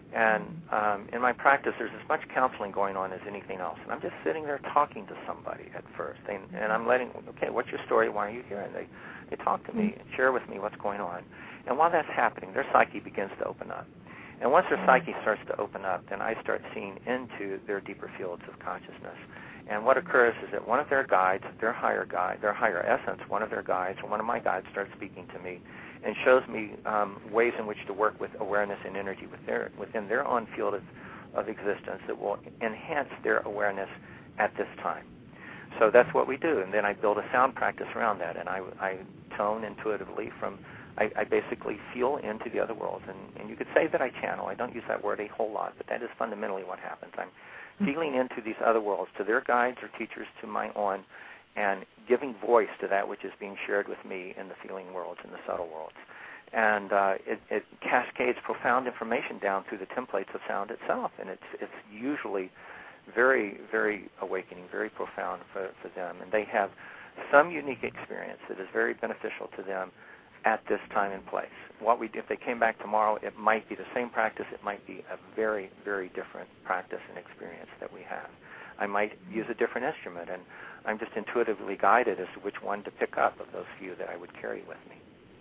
And um, in my practice, there's as much counseling going on as anything else. And I'm just sitting there talking to somebody at first. And, and I'm letting, okay, what's your story? Why are you here? And they, they talk to me and share with me what's going on. And while that's happening, their psyche begins to open up. And once their psyche starts to open up, then I start seeing into their deeper fields of consciousness. And what occurs is that one of their guides, their higher guide, their higher essence, one of their guides, or one of my guides starts speaking to me and shows me um, ways in which to work with awareness and energy with their, within their own field of, of existence that will enhance their awareness at this time. So that's what we do. And then I build a sound practice around that. And I, I tone intuitively from, I, I basically feel into the other worlds. And, and you could say that I channel. I don't use that word a whole lot, but that is fundamentally what happens. I'm feeling into these other worlds, to their guides or teachers, to my own, and giving voice to that which is being shared with me in the feeling worlds, in the subtle worlds. And uh, it, it cascades profound information down through the templates of sound itself, and it's it's usually very, very awakening, very profound for, for them. And they have some unique experience that is very beneficial to them at this time and place. What we, if they came back tomorrow, it might be the same practice. It might be a very, very different practice and experience that we have. I might use a different instrument, and I'm just intuitively guided as to which one to pick up of those few that I would carry with me.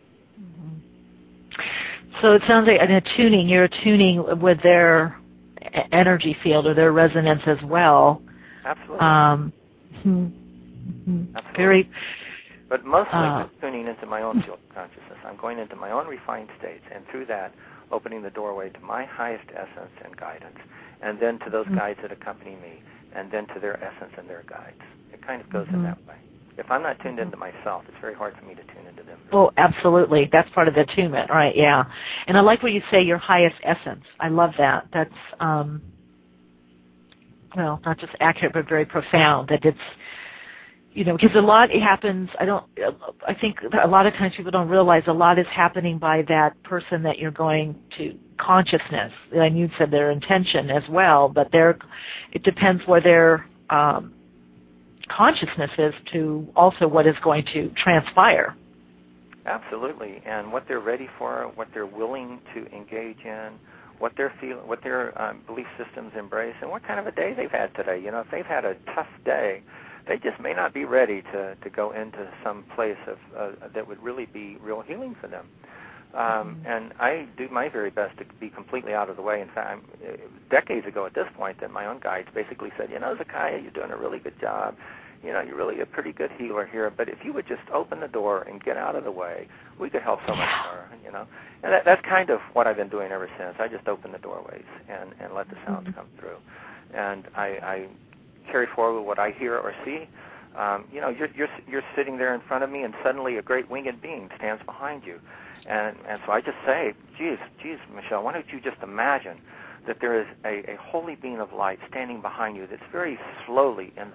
Mm-hmm. So it sounds like in a tuning, you're tuning with their energy field or their resonance as well. Absolutely. Um, mm-hmm. Absolutely. Very. But mostly uh, I'm tuning into my own field of consciousness. I'm going into my own refined states, and through that, opening the doorway to my highest essence and guidance, and then to those mm-hmm. guides that accompany me, and then to their essence and their guides. It kind of goes mm-hmm. in that way. If I'm not tuned into myself, it's very hard for me to tune into them. Oh, absolutely. That's part of the attunement, right? Yeah. And I like what you say, your highest essence. I love that. That's, um, well, not just accurate, but very profound. That it's, you know, because a lot happens, I don't, I think a lot of times people don't realize a lot is happening by that person that you're going to consciousness. And you said their intention as well, but their, it depends where their um, consciousness is to also what is going to transpire. Absolutely, and what they're ready for, what they're willing to engage in, what their feel, what their um, belief systems embrace, and what kind of a day they've had today. You know, if they've had a tough day, they just may not be ready to, to go into some place of uh, that would really be real healing for them. Um, mm-hmm. And I do my very best to be completely out of the way. In fact, I'm, uh, decades ago at this point, that my own guides basically said, you know, Zekiah, you're doing a really good job. You know, you're really a pretty good healer here, but if you would just open the door and get out of the way, we could help so much more, you know. And that, that's kind of what I've been doing ever since. I just open the doorways and, and let the sounds mm-hmm. come through. And I, I carry forward what I hear or see. Um, you know, you're, you're, you're sitting there in front of me, and suddenly a great winged being stands behind you. And, and so I just say, geez, geez, Michelle, why don't you just imagine that there is a, a holy being of light standing behind you that's very slowly enveloping,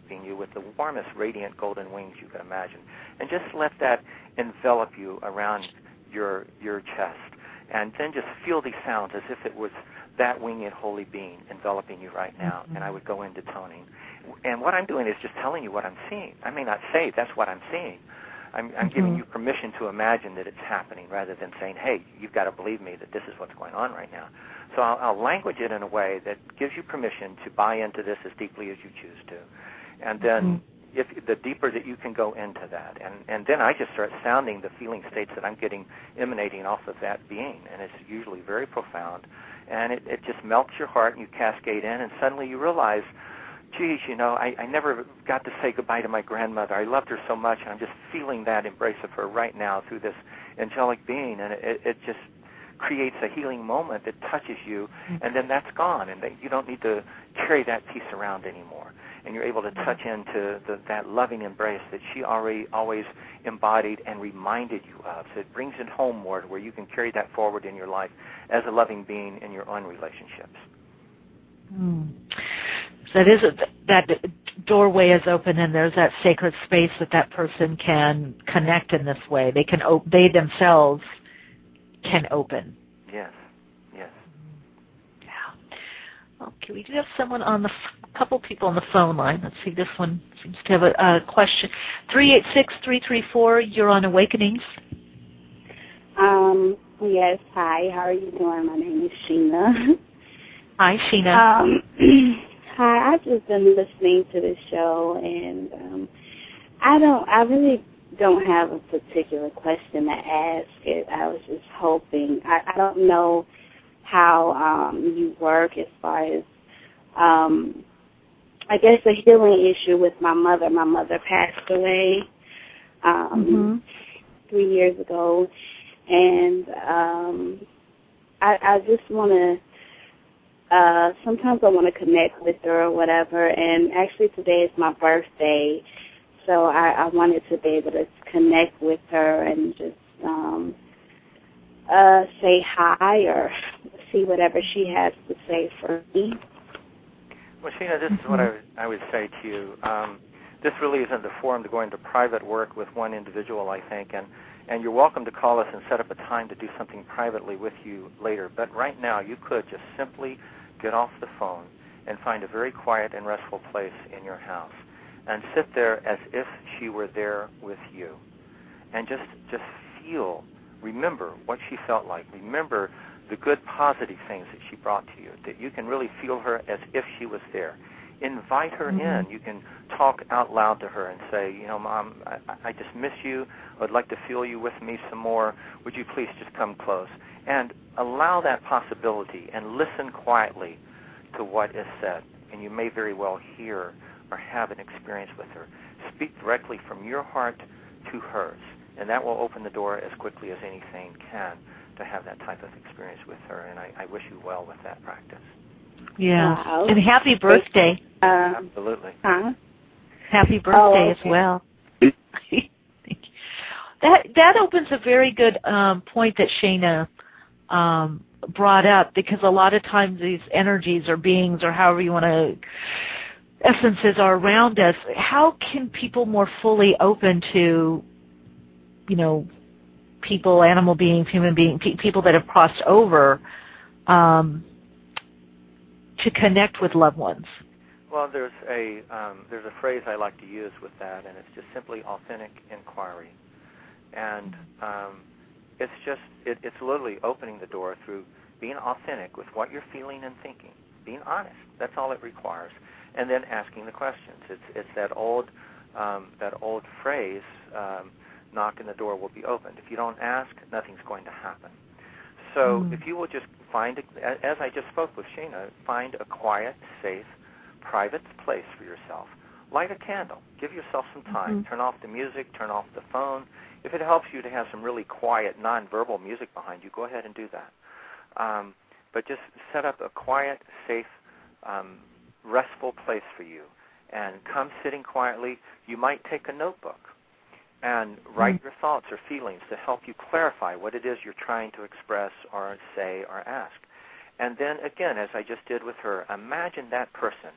enveloping you with the warmest, radiant golden wings you can imagine. And just let that envelop you around your your chest. And then just feel these sounds as if it was that winged holy being enveloping you right now. Mm-hmm. And I would go into toning. And what I'm doing is just telling you what I'm seeing. I may not say that's what I'm seeing. I'm, I'm mm-hmm. giving you permission to imagine that it's happening rather than saying, hey, you've got to believe me that this is what's going on right now. So I'll, I'll language it in a way that gives you permission to buy into this as deeply as you choose to. And then mm-hmm. if the deeper that you can go into that, and, and then I just start sounding the feeling states that I'm getting emanating off of that being, and it's usually very profound. And it, it just melts your heart, and you cascade in, and suddenly you realize, geez, you know, I, I never got to say goodbye to my grandmother. I loved her so much, and I'm just feeling that embrace of her right now through this angelic being, and it, it just creates a healing moment that touches you, and then that's gone, and that you don't need to carry that piece around anymore. And you're able to touch into the, that loving embrace that she already always embodied and reminded you of. So it brings it home more to where you can carry that forward in your life as a loving being in your own relationships. Mm. So that is a, that doorway is open, and there's that sacred space that that person can connect in this way. They can op- they themselves can open. Yes, yes. Yeah. Okay, we do have someone on the a couple people on the phone line. Let's see, this one seems to have a, a question. three eight six, three three four, you're on Awakenings. Um. Yes. Hi. How are you doing? My name is Sheena. Hi, Sheena. Um, hi, I've just been listening to the show, and um, I don't, I really don't have a particular question to ask. It, I was just hoping. I, I don't know how um, you work as far as, um, I guess, a healing issue with my mother. My mother passed away um, mm-hmm. three years ago, and um, I, I just want to. Uh, sometimes I want to connect with her or whatever, and actually today is my birthday, so I, I wanted to be able to connect with her and just um, uh, say hi or see whatever she has to say for me. Well, Sheena, this is what I would, I would say to you. Um, this really isn't the forum to go into private work with one individual, I think, and And you're welcome to call us and set up a time to do something privately with you later. But right now, you could just simply get off the phone and find a very quiet and restful place in your house and sit there as if she were there with you. And just just feel, remember what she felt like. Remember the good, positive things that she brought to you, that you can really feel her as if she was there. Invite her mm-hmm. in. You can talk out loud to her and say, you know, Mom, I, I just miss you. I would like to feel you with me some more. Would you please just come close? And allow that possibility and listen quietly to what is said. And you may very well hear or have an experience with her. Speak directly from your heart to hers. And that will open the door as quickly as anything can to have that type of experience with her. And I, I wish you well with that practice. Yeah. Wow. And happy birthday. Um, Absolutely. Huh? Happy birthday oh, okay. as well. that that opens a very good um, point that Shana um, brought up, because a lot of times these energies or beings or however you want to, essences are around us. How can people more fully open to, you know, people, animal beings, human beings, pe- people that have crossed over, um, to connect with loved ones? Well, there's a um, there's a phrase I like to use with that, and it's just simply authentic inquiry. And um, it's just it, it's literally opening the door through being authentic with what you're feeling and thinking, being honest. That's all it requires, and then asking the questions. It's it's that old um, that old phrase, um, knock and the door will be opened. If you don't ask, nothing's going to happen. So mm. if you will just find, a, as I just spoke with Sheena, find a quiet, safe, private place for yourself. Light a candle. Give yourself some time. Mm-hmm. Turn off the music. Turn off the phone. If it helps you to have some really quiet, nonverbal music behind you, go ahead and do that. Um, but just set up a quiet, safe, um, restful place for you. And come sitting quietly. You might take a notebook and write mm-hmm. your thoughts or feelings to help you clarify what it is you're trying to express or say or ask. And then, again, as I just did with her, imagine that person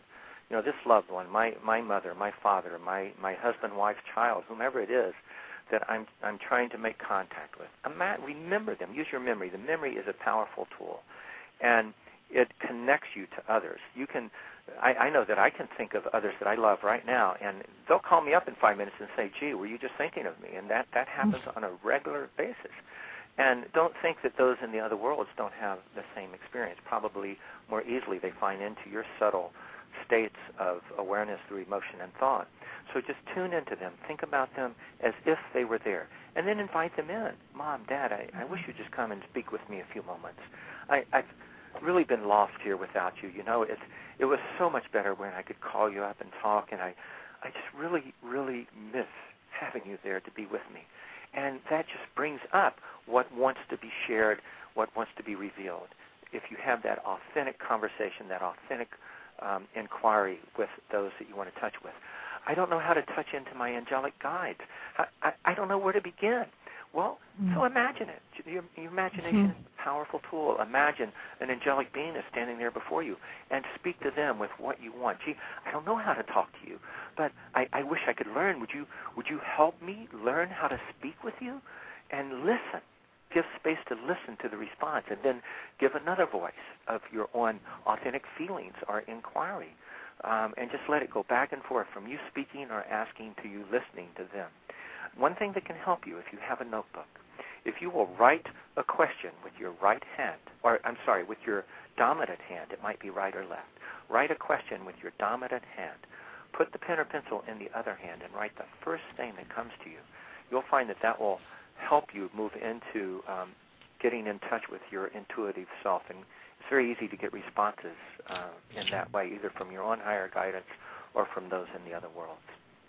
you know, this loved one, my, my mother, my father, my, my husband, wife, child, whomever it is that I'm I'm trying to make contact with. Ima- remember them. Use your memory. The memory is a powerful tool, and it connects you to others. You can, I, I know that I can think of others that I love right now, and they'll call me up in five minutes and say, gee, were you just thinking of me? And that, that happens on a regular basis. And don't think that those in the other worlds don't have the same experience. Probably more easily they find into your subtle states of awareness through emotion and thought. So just tune into them. Think about them as if they were there. And then invite them in. Mom, Dad, I, I wish you'd just come and speak with me a few moments. I, I've really been lost here without you. You know, it, it was so much better when I could call you up and talk, and I, I just really, really miss having you there to be with me. And that just brings up what wants to be shared, what wants to be revealed. If you have that authentic conversation, that authentic um, inquiry with those that you want to touch with. I don't know how to touch into my angelic guides. I, I, I don't know where to begin. Well, mm. so imagine it. Your, your imagination mm-hmm. is a powerful tool. Imagine an angelic being is standing there before you, and speak to them with what you want. Gee, I don't know how to talk to you, but I, I wish I could learn. Would you would you help me learn how to speak with you? And listen. Give space to listen to the response, and then give another voice of your own authentic feelings or inquiry, um, and just let it go back and forth from you speaking or asking to you listening to them. One thing that can help you, if you have a notebook, if you will write a question with your right hand, or I'm sorry, with your dominant hand, it might be right or left. Write a question with your dominant hand. Put the pen or pencil in the other hand and write the first thing that comes to you. You'll find that that will help you move into um, getting in touch with your intuitive self. And it's very easy to get responses uh, in that way, either from your own higher guidance or from those in the other worlds.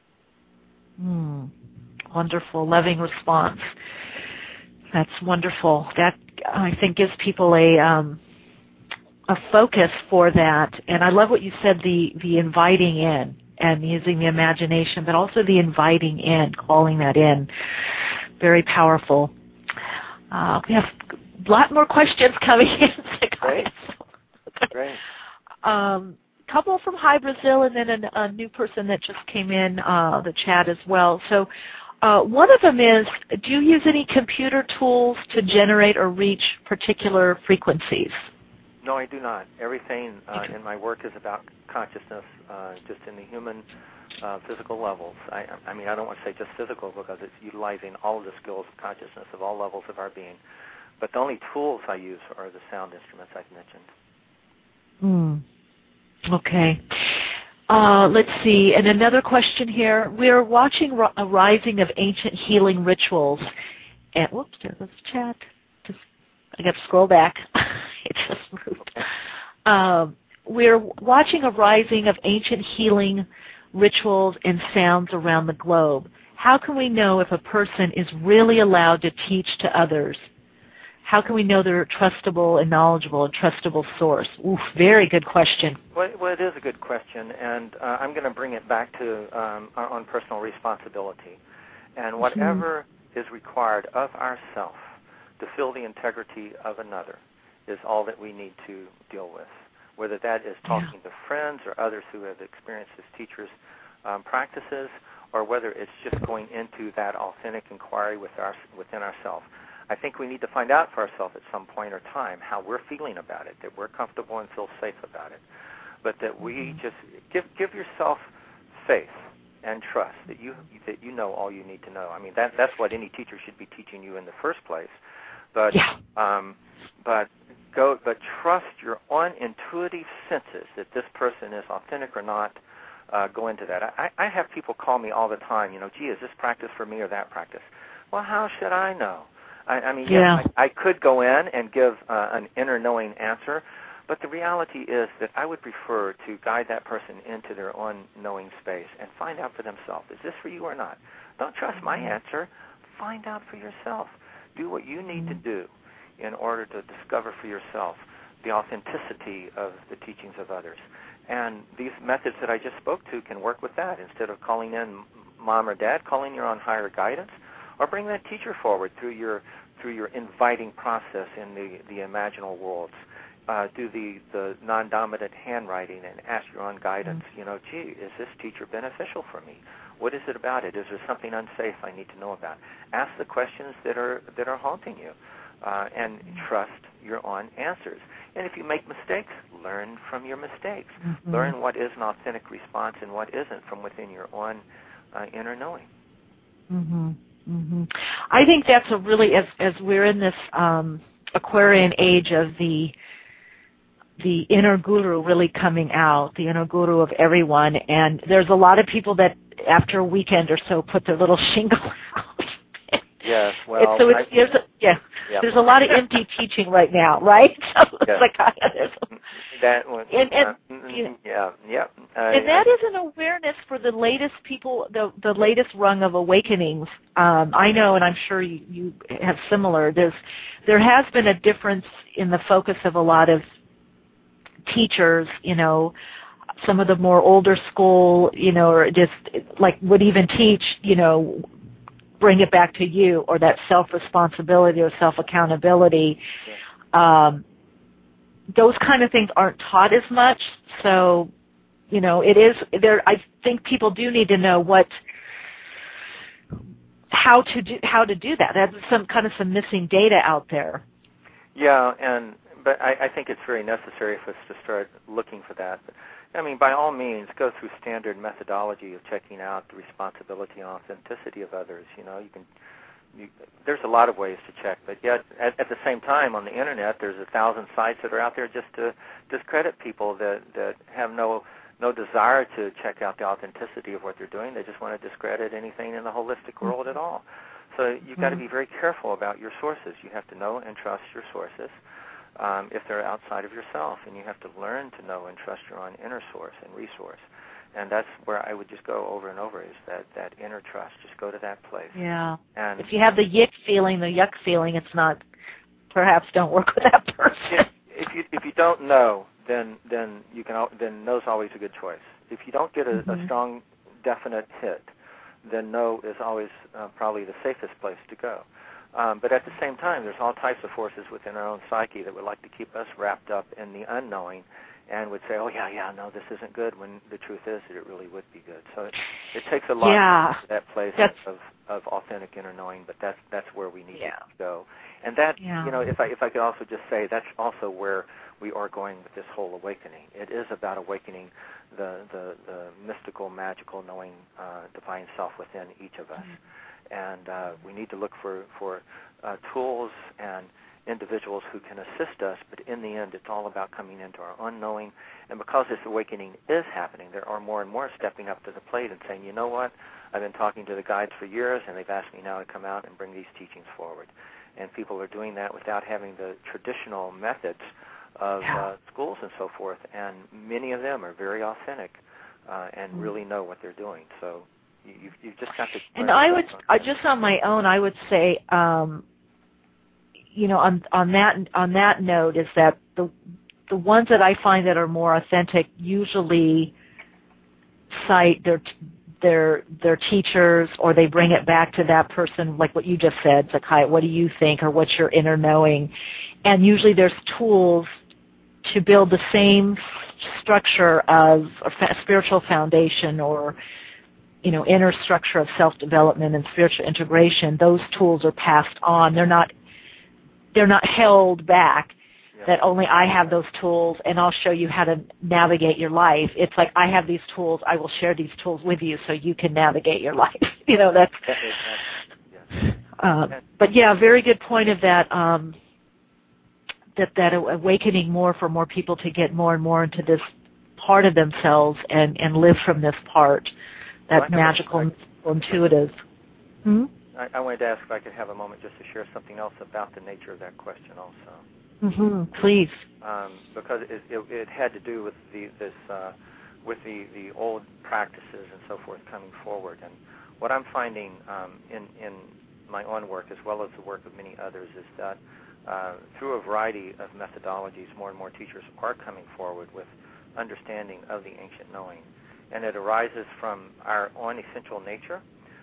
Mm, wonderful, loving response. That's wonderful. That, I think, gives people a um, a focus for that. And I love what you said, the, the inviting in and using the imagination, but also the inviting in, calling that in. Very powerful. Uh, we have a lot more questions coming in. Great. Great. Um, couple from Hi Brazil, and then a, a new person that just came in uh, the chat as well. So uh, one of them is, do you use any computer tools to generate or reach particular frequencies? No, I do not. Everything uh, in my work is about consciousness, uh, just in the human uh, physical levels. I, I mean, I don't want to say just physical because it's utilizing all of the skills of consciousness of all levels of our being. But the only tools I use are the sound instruments I've mentioned. Mm. Okay. Uh, let's see. And another question here. We're watching a rising of ancient healing rituals. And whoops, there goes the chat. Just, I got to scroll back. It just moved. Um, we're watching a rising of ancient healing rituals and sounds around the globe. How can we know if a person is really allowed to teach to others? How can we know they're trustable and knowledgeable, a trustable source? Oof, very good question. Well, well it is a good question, and uh, I'm going to bring it back to um, our own personal responsibility. And whatever mm-hmm. is required of ourself to fill the integrity of another is all that we need to deal with, whether that is talking yeah. to friends or others who have experienced as teachers' um, practices, or whether it's just going into that authentic inquiry with our, within ourselves. I think we need to find out for ourselves at some point or time how we're feeling about it, that we're comfortable and feel safe about it, but that we mm-hmm. just give give yourself faith and trust that you that you know all you need to know. I mean, that that's what any teacher should be teaching you in the first place. But yeah. um, but go but trust your own intuitive senses that this person is authentic or not. Uh, go into that. I, I have people call me all the time. You know, gee, is this practice for me or that practice? Well, how should I know? I, I mean, yeah, yes, I, I could go in and give uh, an inner knowing answer, but the reality is that I would prefer to guide that person into their own knowing space and find out for themselves, is this for you or not? Don't trust my answer. Find out for yourself. Do what you need to do in order to discover for yourself the authenticity of the teachings of others. And these methods that I just spoke to can work with that. Instead of calling in mom or dad, calling your own higher guidance, or bring that teacher forward through your through your inviting process in the, the imaginal worlds. uh, do the, the non-dominant handwriting and ask your own guidance. Mm-hmm. You know, gee, is this teacher beneficial for me? What is it about it? Is there something unsafe I need to know about? Ask the questions that are that are haunting you, uh, and trust your own answers. And if you make mistakes, learn from your mistakes. Mm-hmm. Learn what is an authentic response and what isn't from within your own uh, inner knowing. Mm-hmm. Mm-hmm. I think that's a really, as as we're in this um, Aquarian age of the the inner guru really coming out, the inner guru of everyone, and there's a lot of people that after a weekend or so put their little shingle out. Yes, well, it's, so it's, I, there's a, yeah, yep. there's a lot of empty teaching right now, right? So it's yes. like uh, there's a, that one, and, and, uh, yeah, yeah, yeah. Uh, and that is an awareness for the latest people, the the latest rung of awakenings. Um, I know, and I'm sure you, you have similar. There's there has been a difference in the focus of a lot of teachers, you know, some of the more older school, you know, or just like would even teach, you know, bring it back to you, or that self-responsibility or self-accountability. Yeah. Um, those kind of things aren't taught as much. So, you know, it is there. I think people do need to know what, how to do, how to do that. There's some kind of some missing data out there. Yeah, and but I, I think it's very necessary for us to start looking for that. But, I mean, by all means, go through standard methodology of checking out the responsibility and authenticity of others. You know, you can. You, there's a lot of ways to check, but yet at, at the same time, on the internet, there's a thousand sites that are out there just to discredit people that that have no no desire to check out the authenticity of what they're doing. They just want to discredit anything in the holistic world at all. So you've mm-hmm. got to be very careful about your sources. You have to know and trust your sources. Um, if they're outside of yourself, and you have to learn to know and trust your own inner source and resource. And that's where I would just go over and over, is that, that inner trust. Just go to that place. Yeah. And if you have the yick feeling, the yuck feeling, it's not, perhaps don't work with that person. If, if you if you don't know, then then you can then no's always a good choice. If you don't get a, mm-hmm. a strong, definite hit, then no is always uh, probably the safest place to go. Um, but at the same time, there's all types of forces within our own psyche that would like to keep us wrapped up in the unknowing and would say, oh, yeah, yeah, no, this isn't good, when the truth is that it really would be good. So it, it takes a lot yeah. to get to that place of, of authentic inner knowing, but that's that's where we need yeah. to go. And that, yeah. you know, if I if I could also just say, that's also where we are going with this whole awakening. It is about awakening the, the, the mystical, magical, knowing uh, divine self within each of us. Mm-hmm. And uh, we need to look for, for uh, tools and individuals who can assist us, but in the end, it's all about coming into our unknowing. And because this awakening is happening, there are more and more stepping up to the plate and saying, you know what, I've been talking to the guides for years, and they've asked me now to come out and bring these teachings forward. And people are doing that without having the traditional methods of yeah. uh, schools and so forth, and many of them are very authentic uh, and mm-hmm. really know what they're doing. So You've, you've just got to. And I would, I just on my own, I would say, um, you know, on on that on that note, is that the the ones that I find that are more authentic usually cite their their their teachers, or they bring it back to that person, like what you just said, it's like, hi, what do you think, or what's your inner knowing, and usually there's tools to build the same structure of a fa- spiritual foundation, or you know, inner structure of self-development and spiritual integration. Those tools are passed on. They're not, they're not held back. Yeah. That only I have those tools, and I'll show you how to navigate your life. It's like, I have these tools. I will share these tools with you so you can navigate your life. You know, that's. Yeah. Uh, but yeah, very good point of that. Um, that that awakening more for more people to get more and more into this part of themselves and and live from this part. That well, magical, I, intuitive. Hmm? I, I wanted to ask if I could have a moment just to share something else about the nature of that question also. Mm-hmm. Please. Um, because it, it, it had to do with the this uh, with the, the old practices and so forth coming forward. And what I'm finding um, in, in my own work, as well as the work of many others, is that uh, through a variety of methodologies, more and more teachers are coming forward with understanding of the ancient knowing. And it arises from our own essential nature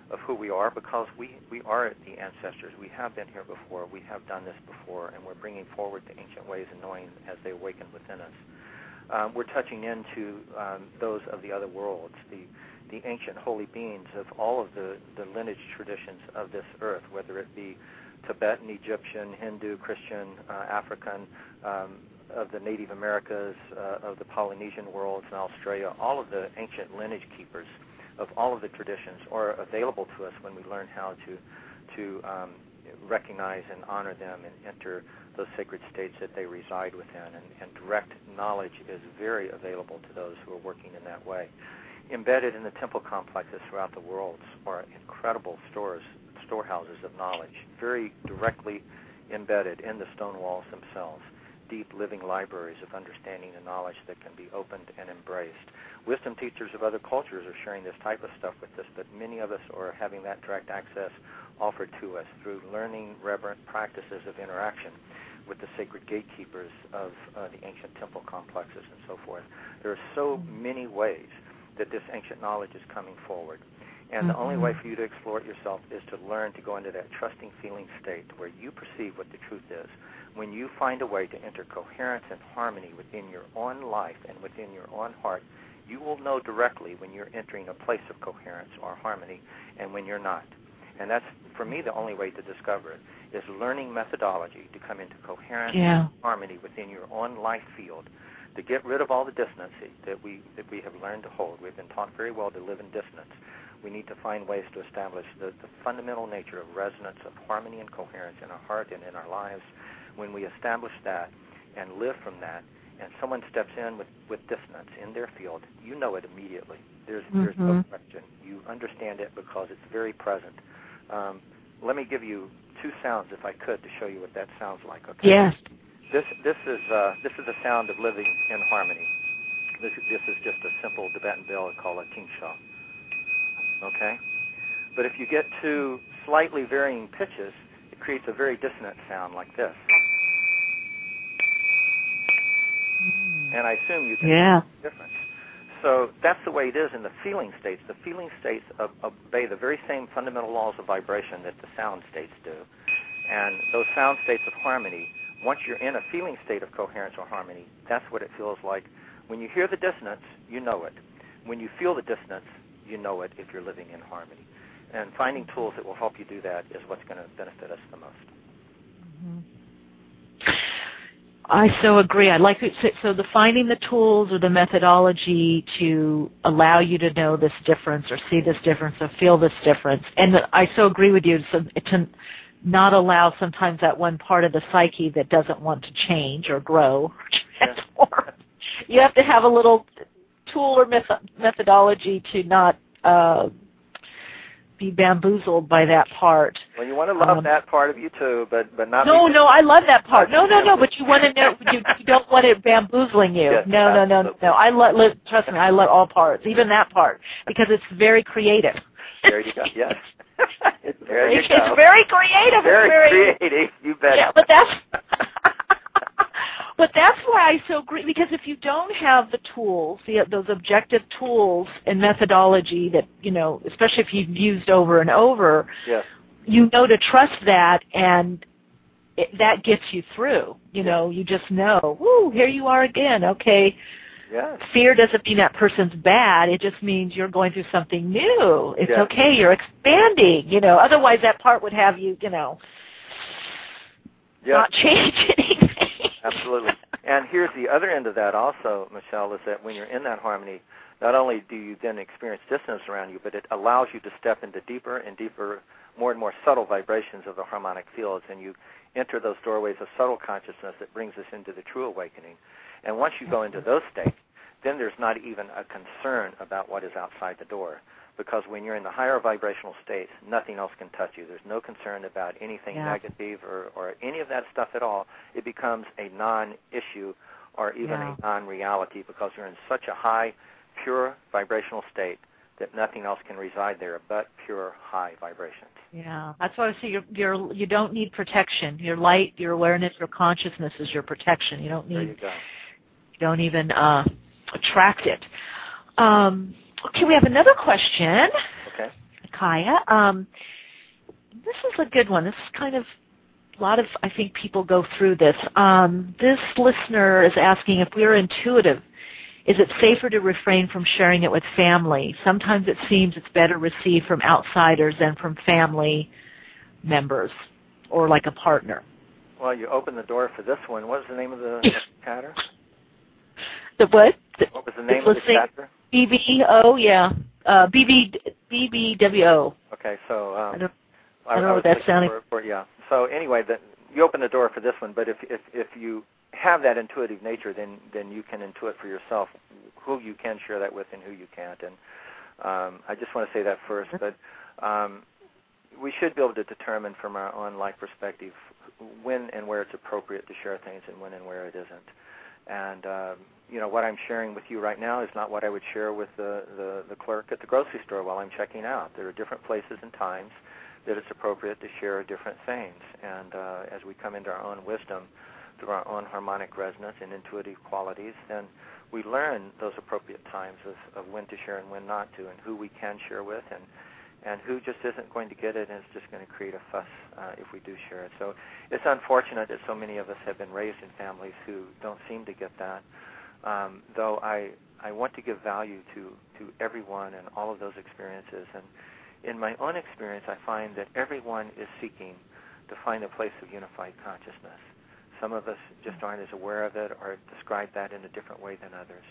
of who we are, because we, we are the ancestors. We have been here before. We have done this before, and we're bringing forward the ancient ways and knowing as they awaken within us. Um, we're touching into um, those of the other worlds, the, the ancient holy beings of all of the, the lineage traditions of this earth, whether it be Tibetan, Egyptian, Hindu, Christian, uh, African, um, of the Native Americas, uh, of the Polynesian worlds and Australia. All of the ancient lineage keepers of all of the traditions are available to us when we learn how to to um, recognize and honor them and enter those sacred states that they reside within. And, and direct knowledge is very available to those who are working in that way. Embedded in the temple complexes throughout the world are incredible stores, storehouses of knowledge, very directly embedded in the stone walls themselves. Deep living libraries of understanding and knowledge that can be opened and embraced. Wisdom teachers of other cultures are sharing this type of stuff with us, but many of us are having that direct access offered to us through learning reverent practices of interaction with the sacred gatekeepers of uh, the ancient temple complexes and so forth. There are so many ways that this ancient knowledge is coming forward. And the only way for you to explore it yourself is to learn to go into that trusting feeling state where you perceive what the truth is. When you find a way to enter coherence and harmony within your own life and within your own heart, you will know directly when you're entering a place of coherence or harmony and when you're not. And that's, for me, the only way to discover it, is learning methodology to come into coherence yeah. and harmony within your own life field, to get rid of all the dissonance that we, that we have learned to hold. We've been taught very well to live in dissonance. We need to find ways to establish the, the fundamental nature of resonance, of harmony and coherence in our heart and in our lives. When we establish that and live from that, and someone steps in with, with dissonance in their field, you know it immediately. There's, mm-hmm. there's no question. You understand it because it's very present. Um, let me give you two sounds, if I could, to show you what that sounds like. Okay? Yes. This this is uh, this is the sound of living in harmony. This this is just a simple Tibetan bell called a tingsha. Okay, but if you get to slightly varying pitches, it creates a very dissonant sound like this. And I assume you can yeah. see the difference. So that's the way it is in the feeling states. The feeling states obey the very same fundamental laws of vibration that the sound states do. And those sound states of harmony, once you're in a feeling state of coherence or harmony, that's what it feels like. When you hear the dissonance, you know it. When you feel the dissonance, you know it if you're living in harmony. And finding tools that will help you do that is what's going to benefit us the most. Mm-hmm. I so agree. I'd like to say, so the finding the tools or the methodology to allow you to know this difference or see this difference or feel this difference. And the, I so agree with you so, to not allow sometimes that one part of the psyche that doesn't want to change or grow or transform. You have to have a little tool or method, methodology to not uh, be bamboozled by that part. Well, you want to love um, that part of you too, but but not. No, no, I love that part. No, no, no, but you want to know. You, you don't want it bamboozling you. Yes, no, no, no, no, no. I love. Li- trust me, I love all parts, even that part, because it's very creative. There you go. Yes. It's there very, you go. It's very creative. Very, it's very creative. You bet. Yeah, but that's. But that's why I so agree, because if you don't have the tools, the, those objective tools and methodology that, you know, especially if you've used over and over, yes. you know to trust that, and it, that gets you through. You yes. know, you just know, woo, here you are again, okay. Yes. Fear doesn't mean that person's bad. It just means you're going through something new. It's yes. okay. You're expanding, you know. Otherwise, that part would have you, you know, yes. not change anything. Absolutely. And here's the other end of that also, Michelle, is that when you're in that harmony, not only do you then experience dissonance around you, but it allows you to step into deeper and deeper, more and more subtle vibrations of the harmonic fields, and you enter those doorways of subtle consciousness that brings us into the true awakening. And once you go into those states, then there's not even a concern about what is outside the door. Because when you're in the higher vibrational states, nothing else can touch you. There's no concern about anything yeah. negative or, or any of that stuff at all. It becomes a non-issue or even yeah. a non-reality because you're in such a high, pure vibrational state that nothing else can reside there but pure high vibrations. Yeah, that's why I say you're, you're, you don't need protection. Your light, your awareness, your consciousness is your protection. You don't need. There you go. You don't even uh, attract it. Um, Okay, we have another question. Okay. Kaya. Um, this is a good one. This is kind of a lot of, I think, people go through this. Um, this listener is asking if we're intuitive, is it safer to refrain from sharing it with family? Sometimes it seems it's better received from outsiders than from family members or like a partner. Well, you opened the door for this one. What was the name of the chatter? The what? The, what was the name the of the chatter? B B O, yeah. Uh, B B W O. Okay, so um, I don't, I, I don't I know was what that's sounding. For, for, yeah. So anyway, the, you opened the door for this one, but if, if if you have that intuitive nature, then then you can intuit for yourself who you can share that with and who you can't. And um, I just want to say that first, but um, we should be able to determine from our own life perspective when and where it's appropriate to share things and when and where it isn't. And um, you know, what I'm sharing with you right now is not what I would share with the, the, the clerk at the grocery store while I'm checking out. There are different places and times that it's appropriate to share different things. And uh, as we come into our own wisdom through our own harmonic resonance and intuitive qualities, then we learn those appropriate times of, of when to share and when not to, and who we can share with, and and who just isn't going to get it and is just going to create a fuss uh, if we do share it. So it's unfortunate that so many of us have been raised in families who don't seem to get that, um, though I, I want to give value to, to everyone and all of those experiences. And in my own experience, I find that everyone is seeking to find a place of unified consciousness. Some of us just aren't as aware of it or describe that in a different way than others.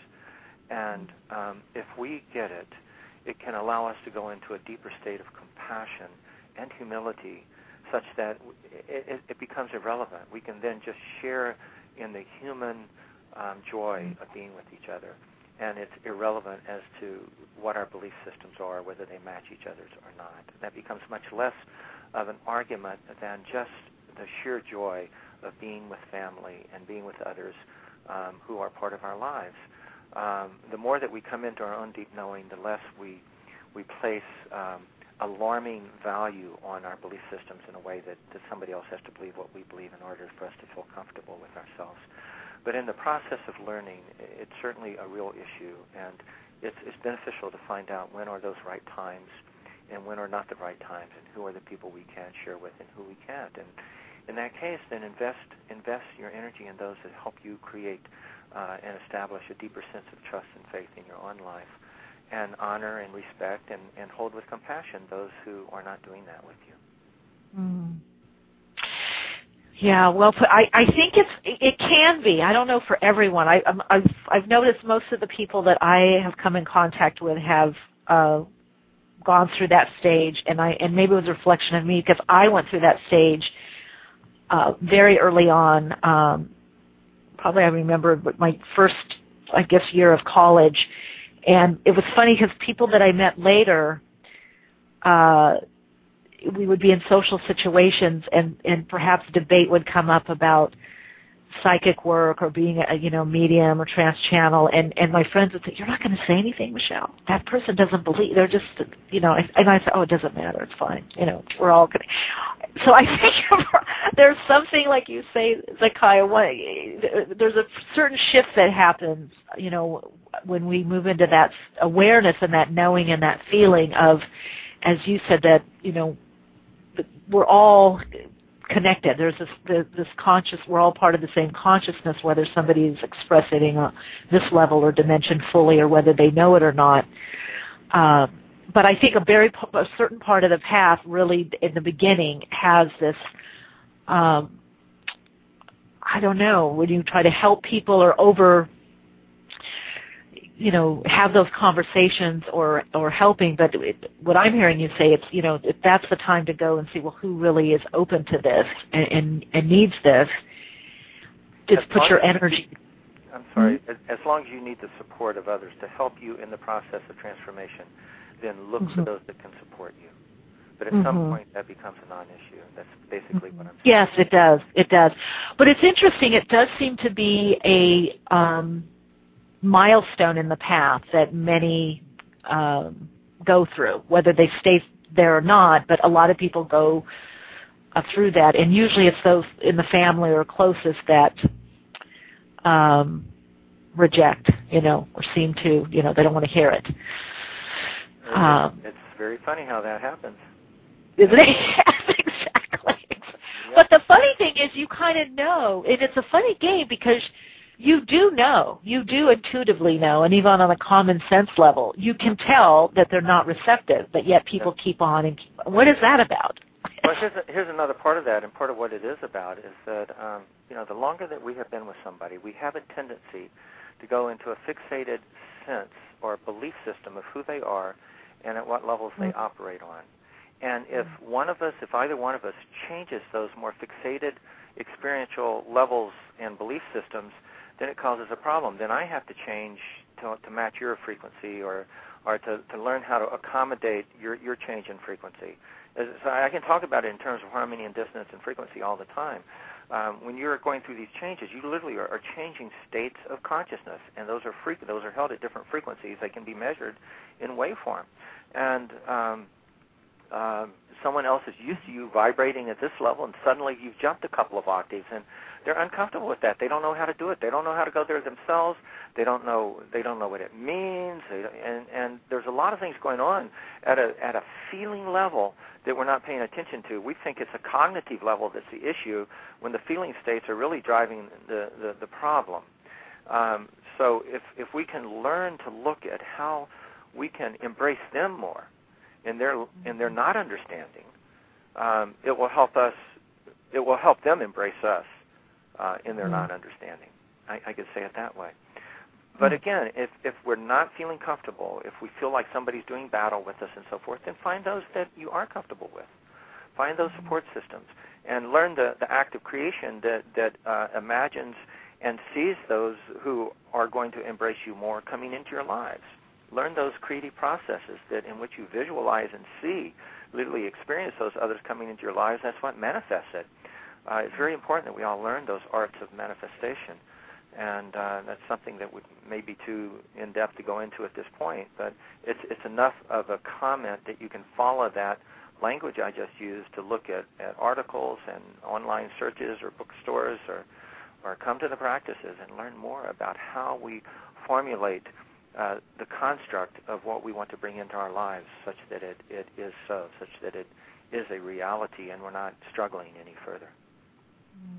And um, if we get it, it can allow us to go into a deeper state of compassion and humility such that it, it becomes irrelevant. We can then just share in the human um, joy of being with each other. And it's irrelevant as to what our belief systems are, whether they match each other's or not. That becomes much less of an argument than just the sheer joy of being with family and being with others um, who are part of our lives. Um, the more that we come into our own deep knowing, the less we we place um, alarming value on our belief systems in a way that, that somebody else has to believe what we believe in order for us to feel comfortable with ourselves. But in the process of learning, it's certainly a real issue, and it's, it's beneficial to find out when are those right times and when are not the right times, and who are the people we can share with and who we can't. And in that case, then invest invest your energy in those that help you create uh, and establish a deeper sense of trust and faith in your own life, and honor and respect and, and hold with compassion those who are not doing that with you. Mm. Yeah, well, I, I think it's it can be. I don't know for everyone. I, I've I've noticed most of the people that I have come in contact with have uh, gone through that stage, and I and maybe it was a reflection of me because I went through that stage uh, very early on. Um, probably I remember my first, I guess, year of college, and it was funny because people that I met later. Uh, we would be in social situations, and, and perhaps debate would come up about psychic work or being a, you know, medium or trans-channel, and, and my friends would say, "You're not going to say anything, Michelle. That person doesn't believe. They're just, you know," and I said, "Oh, it doesn't matter. It's fine. You know, we're all going to." So I think there's something, like you say, Zakiah, there's a certain shift that happens, you know, when we move into that awareness and that knowing and that feeling of, as you said, that, you know, we're all connected. There's this, this conscious, we're all part of the same consciousness, whether somebody is expressing uh, this level or dimension fully or whether they know it or not. Uh, but I think a very, a certain part of the path really in the beginning has this, um, I don't know, when you try to help people or over, you know, have those conversations or, or helping, but it, what I'm hearing you say, it's, you know, if that's the time to go and see, well, who really is open to this and, and, and needs this, just as put your as, energy. I'm sorry, mm-hmm. as, as long as you need the support of others to help you in the process of transformation, then look mm-hmm. for those that can support you. But at mm-hmm. some point, that becomes a non-issue. That's basically mm-hmm. what I'm saying. Yes, it does. It does. But it's interesting. It does seem to be a um, milestone in the path that many um, go through, whether they stay there or not, but a lot of people go uh, through that, and usually it's those in the family or closest that um, reject, you know, or seem to, you know, they don't want to hear it. Um, it's very funny how that happens. Isn't it? Yes, exactly. Yep. But the funny thing is you kind of know, and it's a funny game because you do know, you do intuitively know, and even on a common sense level, you can tell that they're not receptive, but yet people yep. keep on and keep on. What is that about? Well, here's, a, here's another part of that, and part of what it is about is that, um, you know, the longer that we have been with somebody, we have a tendency to go into a fixated sense or belief system of who they are and at what levels mm-hmm. they operate on. And if one of us, if either one of us changes those more fixated experiential levels and belief systems, then it causes a problem. Then I have to change to, to match your frequency or, or to, to learn how to accommodate your, your change in frequency. So I can talk about it in terms of harmony and dissonance and frequency all the time. Um, when you're going through these changes, you literally are, are changing states of consciousness, and those are fre- those are held at different frequencies. They can be measured in waveform. And um, uh, someone else is used to you vibrating at this level, and suddenly you've jumped a couple of octaves, and they're uncomfortable with that. They don't know how to do it. They don't know how to go there themselves. They don't know. They don't know what it means. They, and and there's a lot of things going on at a at a feeling level that we're not paying attention to. We think it's a cognitive level that's the issue, when the feeling states are really driving the the, the problem. Um, so if if we can learn to look at how we can embrace them more in their in their not understanding, um, it will help us. It will help them embrace us uh, in their mm-hmm. not understanding. I, I could say it that way. But again, if, if we're not feeling comfortable, if we feel like somebody's doing battle with us and so forth, then find those that you are comfortable with. Find those support systems and learn the, the act of creation that, that uh, imagines and sees those who are going to embrace you more coming into your lives. Learn those creative processes that in which you visualize and see, literally experience those others coming into your lives. That's what manifests it. Uh, it's very important that we all learn those arts of manifestation. And uh, that's something that would may be too in-depth to go into at this point, but it's it's enough of a comment that you can follow that language I just used to look at, at articles and online searches or bookstores or, or come to the practices and learn more about how we formulate uh, the construct of what we want to bring into our lives such that it, it is so, such that it is a reality and we're not struggling any further. Mm.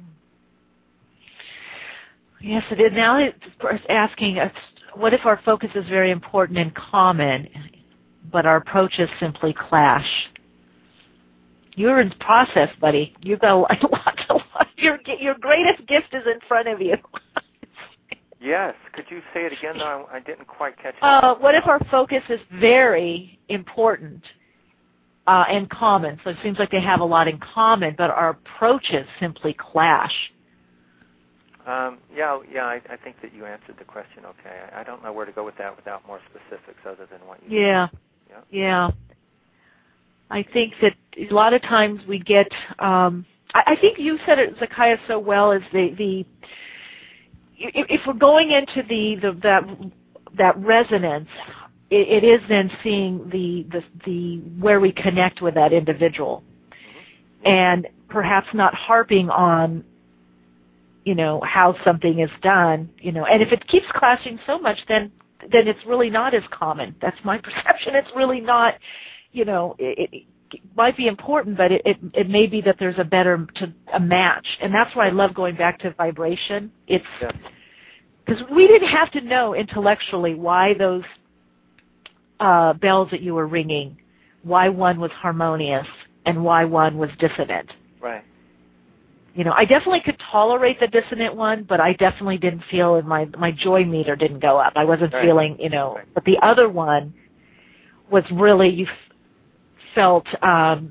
Yes, it is. Now it's asking us, what if our focus is very important and common, but our approaches simply clash? You're in process, buddy. You've got a lot, a lot. Your, your greatest gift is in front of you. Yes. Could you say it again? No, I didn't quite catch it. Uh, what if our focus is very important uh, and common? So it seems like they have a lot in common, but our approaches simply clash. Um, yeah, yeah. I, I think that you answered the question okay. I, I don't know where to go with that without more specifics other than what you yeah. said. Yeah, yeah. I think that a lot of times we get. Um, I, I think you said it, Zakiah, so well. Is the the if, if we're going into the, the that that resonance, it, it is then seeing the, the the where we connect with that individual, mm-hmm. and perhaps not harping on, you know, how something is done, you know, and if it keeps clashing so much, then then it's really not as common. That's my perception. It's really not, you know, it, it, it might be important, but it, it, it may be that there's a better, to, a match. And that's why I love going back to vibration. It's because yeah. we didn't have to know intellectually why those uh, bells that you were ringing, why one was harmonious and why one was dissonant. Right. You know, I definitely could tolerate the dissonant one, but I definitely didn't feel my my joy meter didn't go up. I wasn't right. feeling, you know, right. but the other one was really, you f- felt um,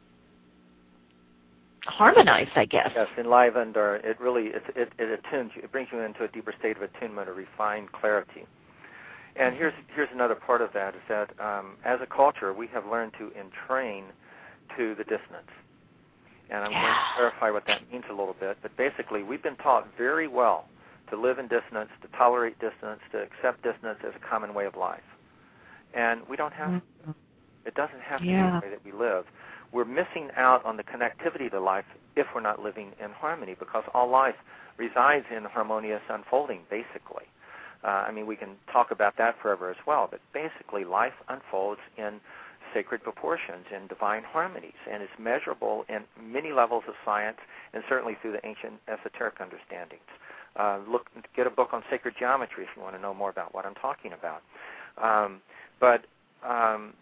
harmonized, I guess. Yes, enlivened, or it really, it, it, it attunes you, it brings you into a deeper state of attunement or refined clarity. And here's here's another part of that, is that um, as a culture, we have learned to entrain to the dissonance. And I'm yeah. going to clarify what that means a little bit. But basically, we've been taught very well to live in dissonance, to tolerate dissonance, to accept dissonance as a common way of life. And we don't have mm-hmm. to. It doesn't have to yeah. be the way that we live. We're missing out on the connectivity to life if we're not living in harmony, because all life resides in harmonious unfolding, basically. Uh, I mean, we can talk about that forever as well, but basically life unfolds in sacred proportions and divine harmonies, and it's measurable in many levels of science and certainly through the ancient esoteric understandings. Uh, look, get a book on sacred geometry if you want to know more about what I'm talking about. Um, but um,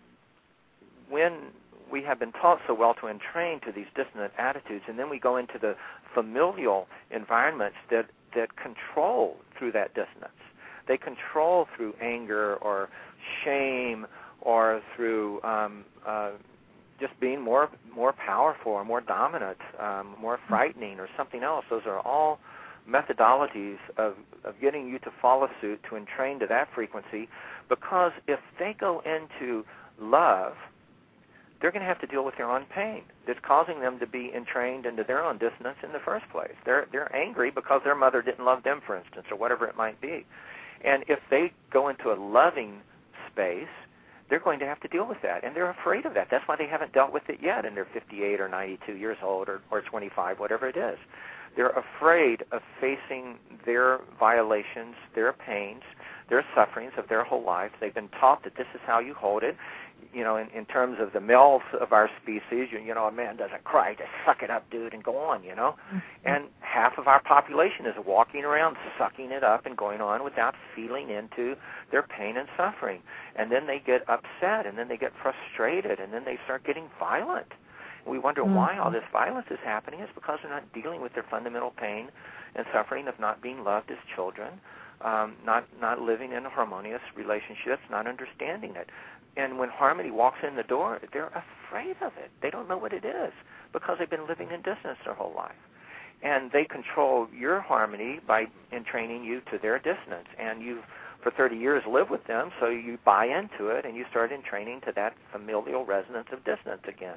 when we have been taught so well to entrain to these dissonant attitudes, and then we go into the familial environments that, that control through that dissonance. They control through anger or shame or through um, uh, just being more more powerful or more dominant, um, more frightening or something else. Those are all methodologies of, of getting you to follow suit, to entrain to that frequency, because if they go into love, they're going to have to deal with their own pain that's causing them to be entrained into their own dissonance in the first place. They're, they're angry because their mother didn't love them, for instance, or whatever it might be. And if they go into a loving space, they're going to have to deal with that, and they're afraid of that. That's why they haven't dealt with it yet, and they're fifty-eight or ninety-two years old or, or twenty-five, whatever it is. They're afraid of facing their violations, their pains, their sufferings of their whole life. They've been taught that this is how you hold it. You know, in, in terms of the males of our species, you, you know, a man doesn't cry, just suck it up, dude, and go on, you know. Mm-hmm. And half of our population is walking around sucking it up and going on without feeling into their pain and suffering. And then they get upset, and then they get frustrated, and then they start getting violent. We wonder mm-hmm. why all this violence is happening. It's because they're not dealing with their fundamental pain and suffering of not being loved as children, um, not not living in harmonious relationships, not understanding it. And when harmony walks in the door, they're afraid of it. They don't know what it is because they've been living in dissonance their whole life. And they control your harmony by entraining you to their dissonance. And you've, for thirty years, lived with them, so you buy into it, and you start entraining to that familial resonance of dissonance again.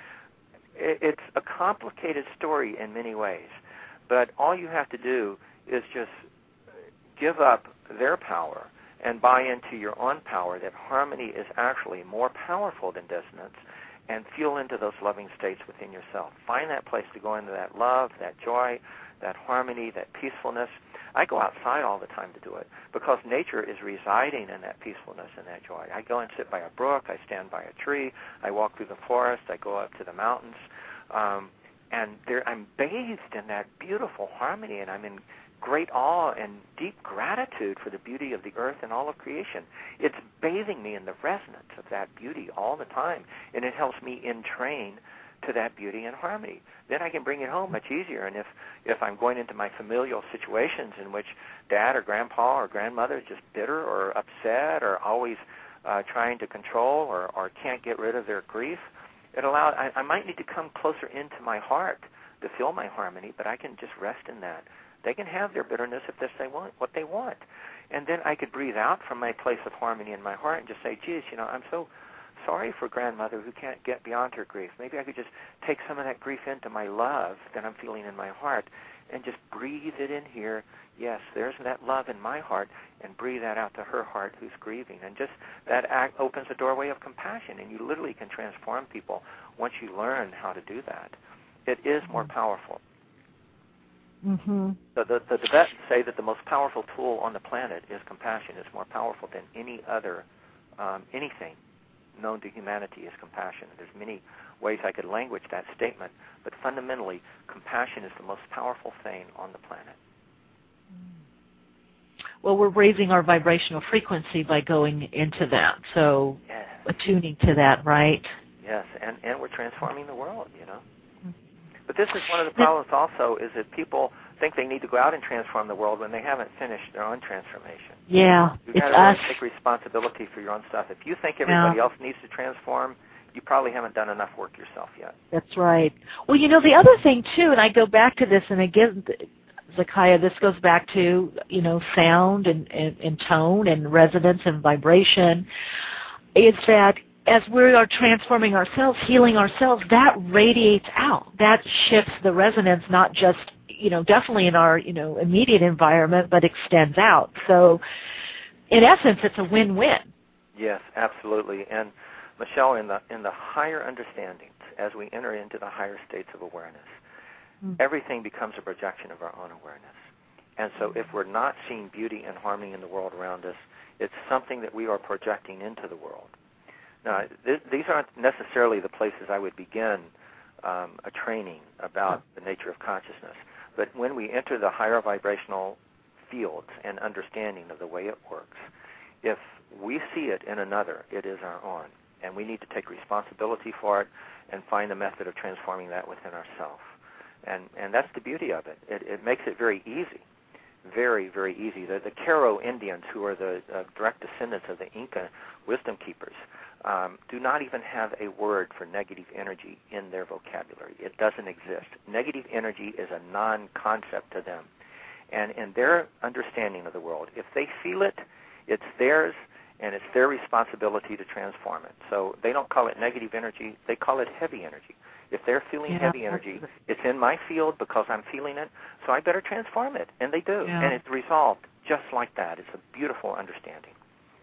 It's a complicated story in many ways, but all you have to do is just give up their power and buy into your own power, that harmony is actually more powerful than dissonance, and feel into those loving states within yourself. Find that place to go into that love, that joy, that harmony, that peacefulness. I go outside all the time to do it because nature is residing in that peacefulness and that joy. I go and sit by a brook, I stand by a tree, I walk through the forest, I go up to the mountains, um, and there, I'm bathed in that beautiful harmony, and I'm in great awe and deep gratitude for the beauty of the earth and all of creation. It's bathing me in the resonance of that beauty all the time, and it helps me entrain to that beauty and harmony. Then I can bring it home much easier. And if, if I'm going into my familial situations in which dad or grandpa or grandmother is just bitter or upset or always uh, trying to control or, or can't get rid of their grief, it allows, I, I might need to come closer into my heart to feel my harmony, but I can just rest in that. They can have their bitterness if this they want, what they want. And then I could breathe out from my place of harmony in my heart and just say, geez, you know, I'm so sorry for grandmother who can't get beyond her grief. Maybe I could just take some of that grief into my love that I'm feeling in my heart and just breathe it in here. Yes, there's that love in my heart, and breathe that out to her heart who's grieving. And just that act opens a doorway of compassion, and you literally can transform people once you learn how to do that. It is more powerful. Mm-hmm. So the, the Tibetans say that the most powerful tool on the planet is compassion. It's more powerful than any other, um, anything known to humanity is compassion. There's many ways I could language that statement, but fundamentally, compassion is the most powerful thing on the planet. Well, we're raising our vibrational frequency by going into that, so yes. attuning to that, right? Yes, and, and we're transforming the world, you know. But this is one of the problems also, is that people think they need to go out and transform the world when they haven't finished their own transformation. Yeah, You've it's got to us. really take responsibility for your own stuff. If you think everybody Yeah. else needs to transform, you probably haven't done enough work yourself yet. That's right. Well, you know, the other thing, too, and I go back to this, and again, Zakiah, this goes back to, you know, sound and, and, and tone and resonance and vibration, is that as we are transforming ourselves, healing ourselves, that radiates out. That shifts the resonance, not just, you know, definitely in our, you know, immediate environment, but extends out. So, in essence, it's a win-win. Yes, absolutely. And Michelle, in the in the higher understandings, as we enter into the higher states of awareness, mm-hmm. everything becomes a projection of our own awareness. And so, if we're not seeing beauty and harmony in the world around us, it's something that we are projecting into the world. Now, th- these aren't necessarily the places I would begin um, a training about the nature of consciousness. But when we enter the higher vibrational fields and understanding of the way it works, if we see it in another, it is our own. And we need to take responsibility for it and find a method of transforming that within ourselves. And and that's the beauty of it. It, it makes it very easy, very, very easy. The, the Q'ero Indians, who are the uh, direct descendants of the Inca wisdom keepers, um, do not even have a word for negative energy in their vocabulary. It doesn't exist. Negative energy is a non-concept to them. And in their understanding of the world, if they feel it, it's theirs, and it's their responsibility to transform it. So they don't call it negative energy, they call it heavy energy. If they're feeling yeah. heavy energy, it's in my field because I'm feeling it, so I better transform it. And they do. Yeah. And it's resolved just like that. It's a beautiful understanding.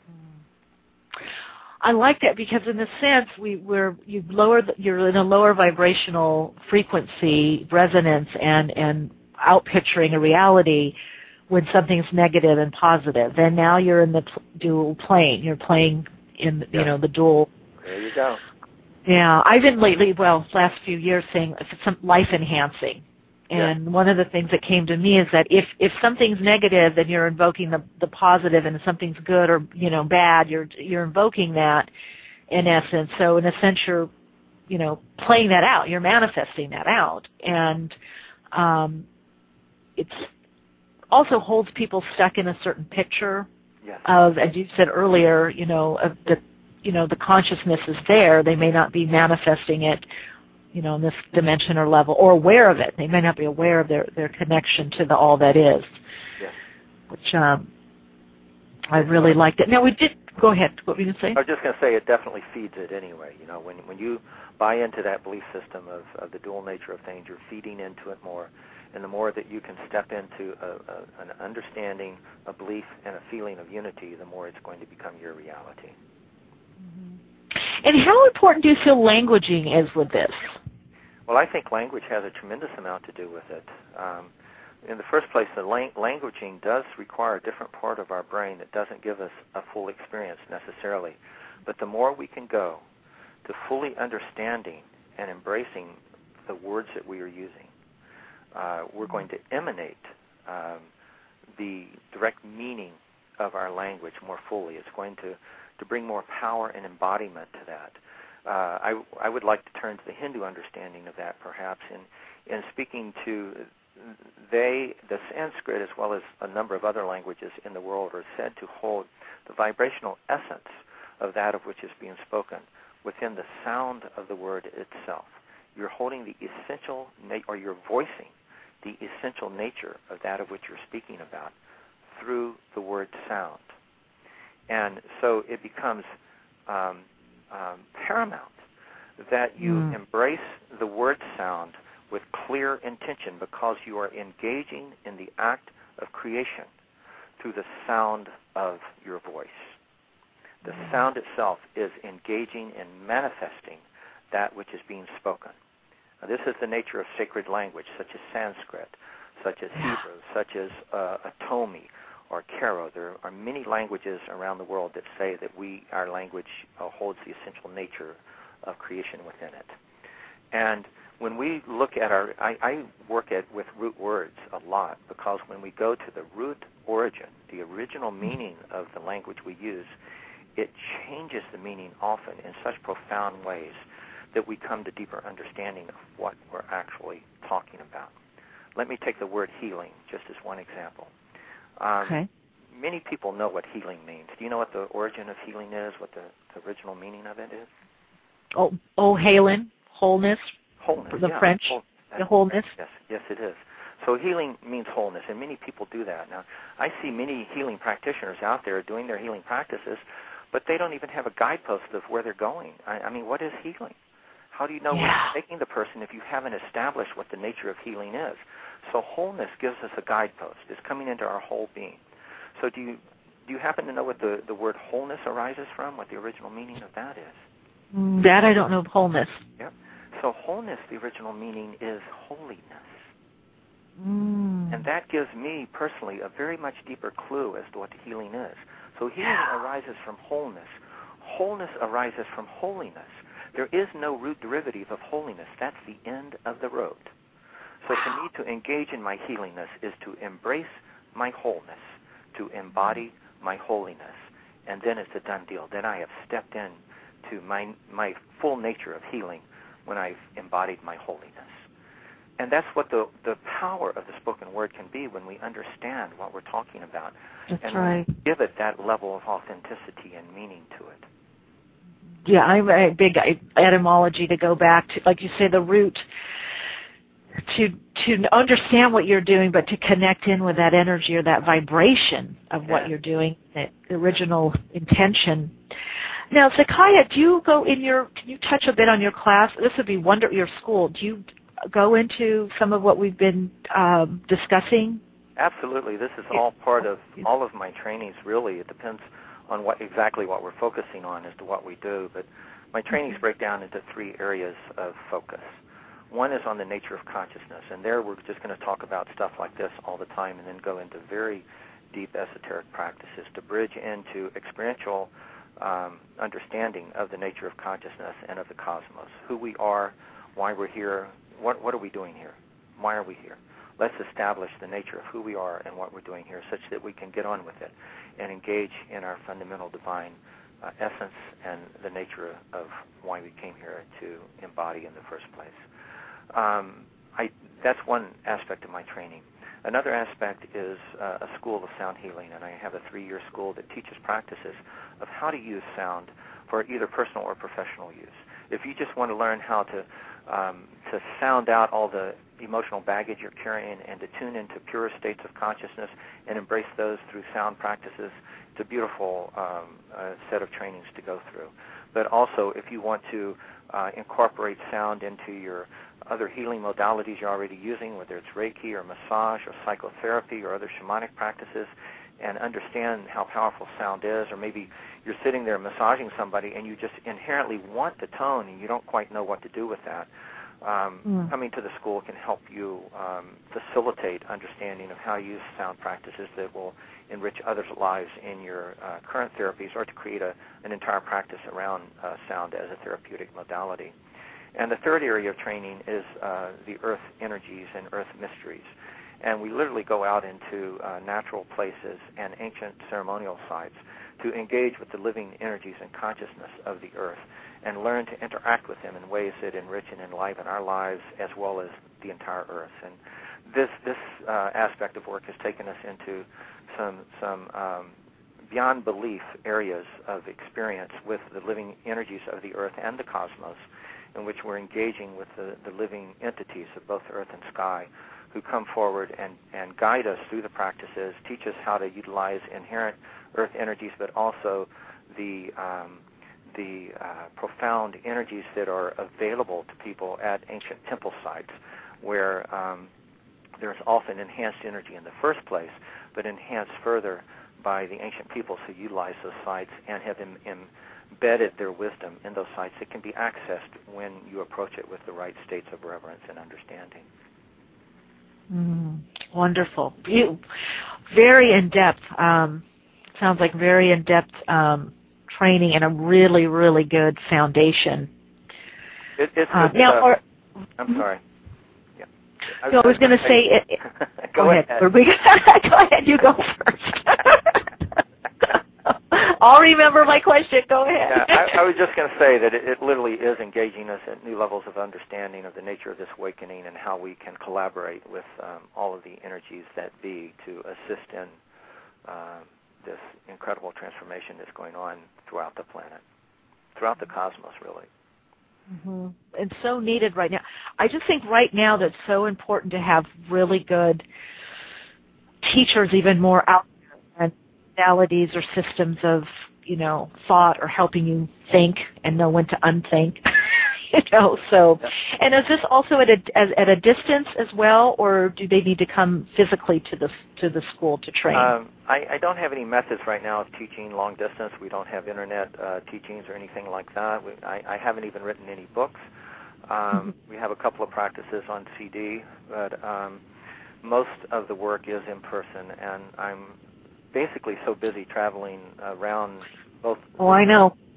I like that because in a sense, we, we're, you've lowered, you're in a lower vibrational frequency, resonance, and, and out-picturing a reality when something's negative and positive. Then now you're in the dual plane. You're playing in, you Yes. know, the dual. There you go. Yeah, I've been lately, well, last few years saying some life enhancing. And Yes. one of the things that came to me is that if, if something's negative, then you're invoking the, the positive, and if something's good or, you know, bad, you're, you're invoking that in essence. So in a sense, you're, you know, playing that out. You're manifesting that out. And, um, it's also holds people stuck in a certain picture Yes. of, as you said earlier, you know, of the, you know, the consciousness is there. They may not be manifesting it, you know, in this dimension or level, or aware of it. They may not be aware of their, their connection to the all that is, Yes. which um, I really liked it. Now, we did, go ahead, what were you going to say? I was just going to say it definitely feeds it anyway. You know, when when you buy into that belief system of, of the dual nature of things, you're feeding into it more. And the more that you can step into a, a, an understanding, a belief, and a feeling of unity, the more it's going to become your reality. And how important do you feel languaging is with this? Well, I think language has a tremendous amount to do with it. Um, in the first place, the lang- languaging does require a different part of our brain that doesn't give us a full experience necessarily. But the more we can go to fully understanding and embracing the words that we are using, uh, we're going to emanate um, the direct meaning of our language more fully. It's going to, to bring more power and embodiment to that. Uh, I, I would like to turn to the Hindu understanding of that, perhaps, in, in speaking to they, the Sanskrit, as well as a number of other languages in the world, are said to hold the vibrational essence of that of which is being spoken within the sound of the word itself. You're holding the essential, na- or you're voicing the essential nature of that of which you're speaking about through the word sound. And so it becomes um, um, paramount that you mm. embrace the word sound with clear intention, because you are engaging in the act of creation through the sound of your voice. The mm. sound itself is engaging and manifesting that which is being spoken. Now, this is the nature of sacred language, such as Sanskrit, such as yeah. Hebrew, such as uh, Atomi or Q'ero. There are many languages around the world that say that we, our language uh, holds the essential nature of creation within it. And when we look at our, I, I work at with root words a lot, because when we go to the root origin, the original meaning of the language we use, it changes the meaning often in such profound ways that we come to deeper understanding of what we're actually talking about. Let me take the word healing just as one example. Um, okay. Many people know what healing means. Do you know what the origin of healing is, what the, the original meaning of it is? Oh, oh, Halen, wholeness. Wholeness, the yeah. French, Whole, the wholeness. Yes, yes, it is. So healing means wholeness, and many people do that. Now, I see many healing practitioners out there doing their healing practices, but they don't even have a guidepost of where they're going. I, I mean, what is healing? How do you know yeah. where you're taking the person if you haven't established what the nature of healing is? So wholeness gives us a guidepost. It's coming into our whole being. So do you do you happen to know what the, the word wholeness arises from, what the original meaning of that is? That I don't know, wholeness. Yep. So wholeness, the original meaning is holiness. Mm. And that gives me personally a very much deeper clue as to what the healing is. So healing yeah. arises from wholeness. wholeness arises from holiness. There is no root derivative of holiness. That's the end of the road. So for me to engage in my healingness is to embrace my wholeness, to embody my holiness, and then it's a done deal. Then I have stepped in to my my full nature of healing when I've embodied my holiness. And that's what the, the power of the spoken word can be when we understand what we're talking about. That's and right. give it that level of authenticity and meaning to it. Yeah, I'm a big etymology to go back to, like you say, the root, to to understand what you're doing, but to connect in with that energy or that vibration of Yeah. what you're doing, that original intention. Now, Zakiah, do you go in your, can you touch a bit on your class? This would be wonder, your school. Do you go into some of what we've been um, discussing? Absolutely. This is all part of all of my trainings, really. It depends on what exactly what we're focusing on as to what we do. But my trainings break down into three areas of focus. One is on the nature of consciousness, and there we're just going to talk about stuff like this all the time and then go into very deep esoteric practices to bridge into experiential um, understanding of the nature of consciousness and of the cosmos, who we are, why we're here, what, what are we doing here, why are we here. Let's establish the nature of who we are and what we're doing here such that we can get on with it and engage in our fundamental divine uh, essence and the nature of why we came here to embody in the first place. Um, I, that's one aspect of my training. Another aspect is uh, a school of sound healing, and I have a three-year school that teaches practices of how to use sound for either personal or professional use. If you just want to learn how to um, to sound out all the emotional baggage you're carrying and to tune into pure states of consciousness and embrace those through sound practices, it's a beautiful um, uh, set of trainings to go through. But also, if you want to uh, incorporate sound into your other healing modalities you're already using, whether it's Reiki or massage or psychotherapy or other shamanic practices, and understand how powerful sound is, or maybe you're sitting there massaging somebody and you just inherently want the tone and you don't quite know what to do with that. Um, mm. Coming to the school can help you um, facilitate understanding of how to use sound practices that will enrich others' lives in your uh, current therapies, or to create a, an entire practice around uh, sound as a therapeutic modality. And the third area of training is uh, the earth energies and earth mysteries. And we literally go out into uh, natural places and ancient ceremonial sites to engage with the living energies and consciousness of the earth and learn to interact with them in ways that enrich and enliven our lives as well as the entire earth. And this this uh, aspect of work has taken us into some some um, beyond belief areas of experience with the living energies of the earth and the cosmos, in which we're engaging with the, the living entities of both earth and sky, who come forward and, and guide us through the practices, teach us how to utilize inherent earth energies, but also the um, the uh, profound energies that are available to people at ancient temple sites, where um, there's often enhanced energy in the first place, but enhanced further by the ancient peoples who utilize those sites and have em- embedded their wisdom in those sites that can be accessed when you approach it with the right states of reverence and understanding. Mm, wonderful. Be- very in-depth. Um, sounds like very in-depth um, training and a really, really good foundation. It, it's uh, good now, stuff. or, I'm sorry. Yeah. I, no, I was going to say... It, it, go, go ahead. ahead. Go ahead. You go first. I'll remember my question. Go ahead. Yeah, I, I was just going to say that it, it literally is engaging us at new levels of understanding of the nature of this awakening and how we can collaborate with um, all of the energies that be to assist in uh, this incredible transformation that's going on throughout the planet, throughout the cosmos, really. Mm-hmm. And so needed right now. I just think right now that's so important to have really good teachers, even more out there, and modalities or systems of, you know, thought, or helping you think and know when to unthink. You know, so, yep. And is this also at a as, at a distance as well, or do they need to come physically to the to the school to train? Um, I, I don't have any methods right now of teaching long distance. We don't have internet uh, teachings or anything like that. We, I, I haven't even written any books. Um, mm-hmm. We have a couple of practices on C D, but um, most of the work is in person, and I'm basically so busy traveling around both. Oh, I know.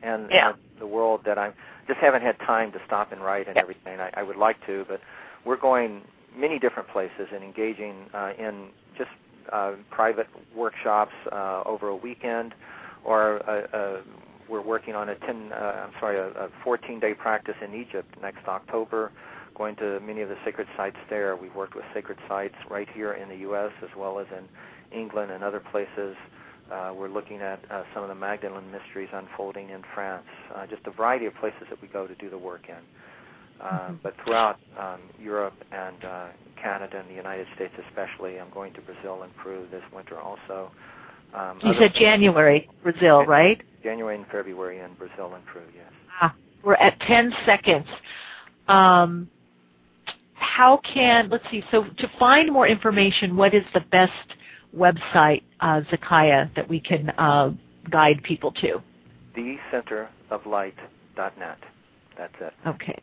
and yeah. uh, the world that I'm just haven't had time to stop and write and yeah. everything. I, I would like to, but we're going many different places and engaging uh, in just uh, private workshops uh, over a weekend, or a, a, we're working on a ten, uh, I'm sorry, a, a fourteen-day practice in Egypt next October, going to many of the sacred sites there. We've worked with sacred sites right here in the U S as well as in England and other places. Uh, we're looking at uh, some of the Magdalene mysteries unfolding in France, uh, just a variety of places that we go to do the work in. Uh, mm-hmm. But throughout um, Europe and uh, Canada and the United States especially, I'm going to Brazil and Peru this winter also. Um, you said January, Brazil, right? January and February in Brazil and Peru, yes. Ah, we're at ten seconds. Um, how can, let's see, so to find more information, what is the best website, uh, Zakiah, that we can uh, guide people to? the center of light dot net. That's it. Okay.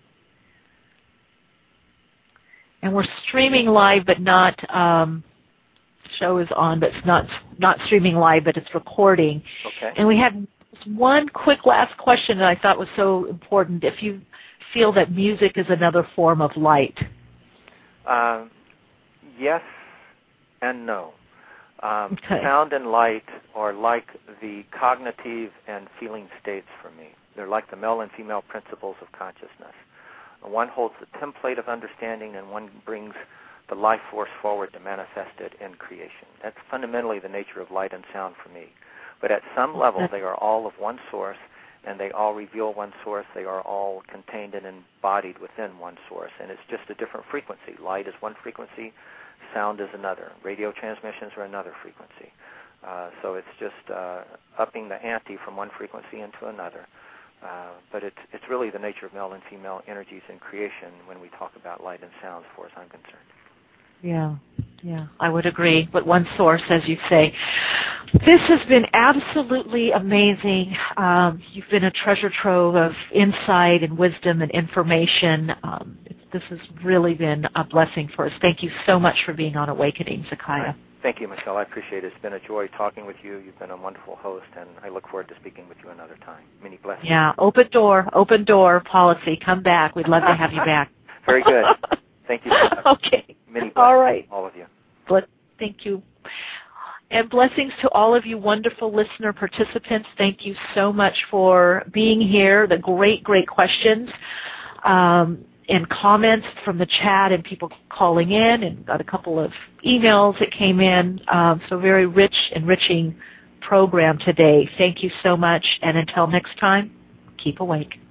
And we're streaming live, but not, um, show is on, but it's not not streaming live, but it's recording. Okay. And we had one quick last question that I thought was so important. If you feel that music is another form of light. Um, yes and no. Um, okay. Sound and light are like the cognitive and feeling states for me. They're like the male and female principles of consciousness. One holds the template of understanding, and one brings the life force forward to manifest it in creation. That's fundamentally the nature of light and sound for me. But at some level, they are all of one source, and they all reveal one source. They are all contained and embodied within one source, and it's just a different frequency. Light is one frequency, sound is another. Radio transmissions are another frequency. Uh, so it's just uh, upping the ante from one frequency into another. Uh, but it's it's really the nature of male and female energies in creation when we talk about light and sound, as far as I'm concerned. Yeah, yeah, I would agree. But one source, as you say. This has been absolutely amazing. Um, you've been a treasure trove of insight and wisdom and information. Um, this has really been a blessing for us. Thank you so much for being on Awakening, Zakiah. Thank you, Michelle. I appreciate it. It's been a joy talking with you. You've been a wonderful host, and I look forward to speaking with you another time. Many blessings. Yeah, open door, open door policy. Come back. We'd love to have you back. Very good. Thank you so much. Okay. Many blessings. All right. All of you. Thank you. And blessings to all of you wonderful listener participants. Thank you so much for being here. The great, great questions. Um, and comments from the chat and people calling in, and got a couple of emails that came in. Um, so very rich, enriching program today. Thank you so much, and until next time, keep awake.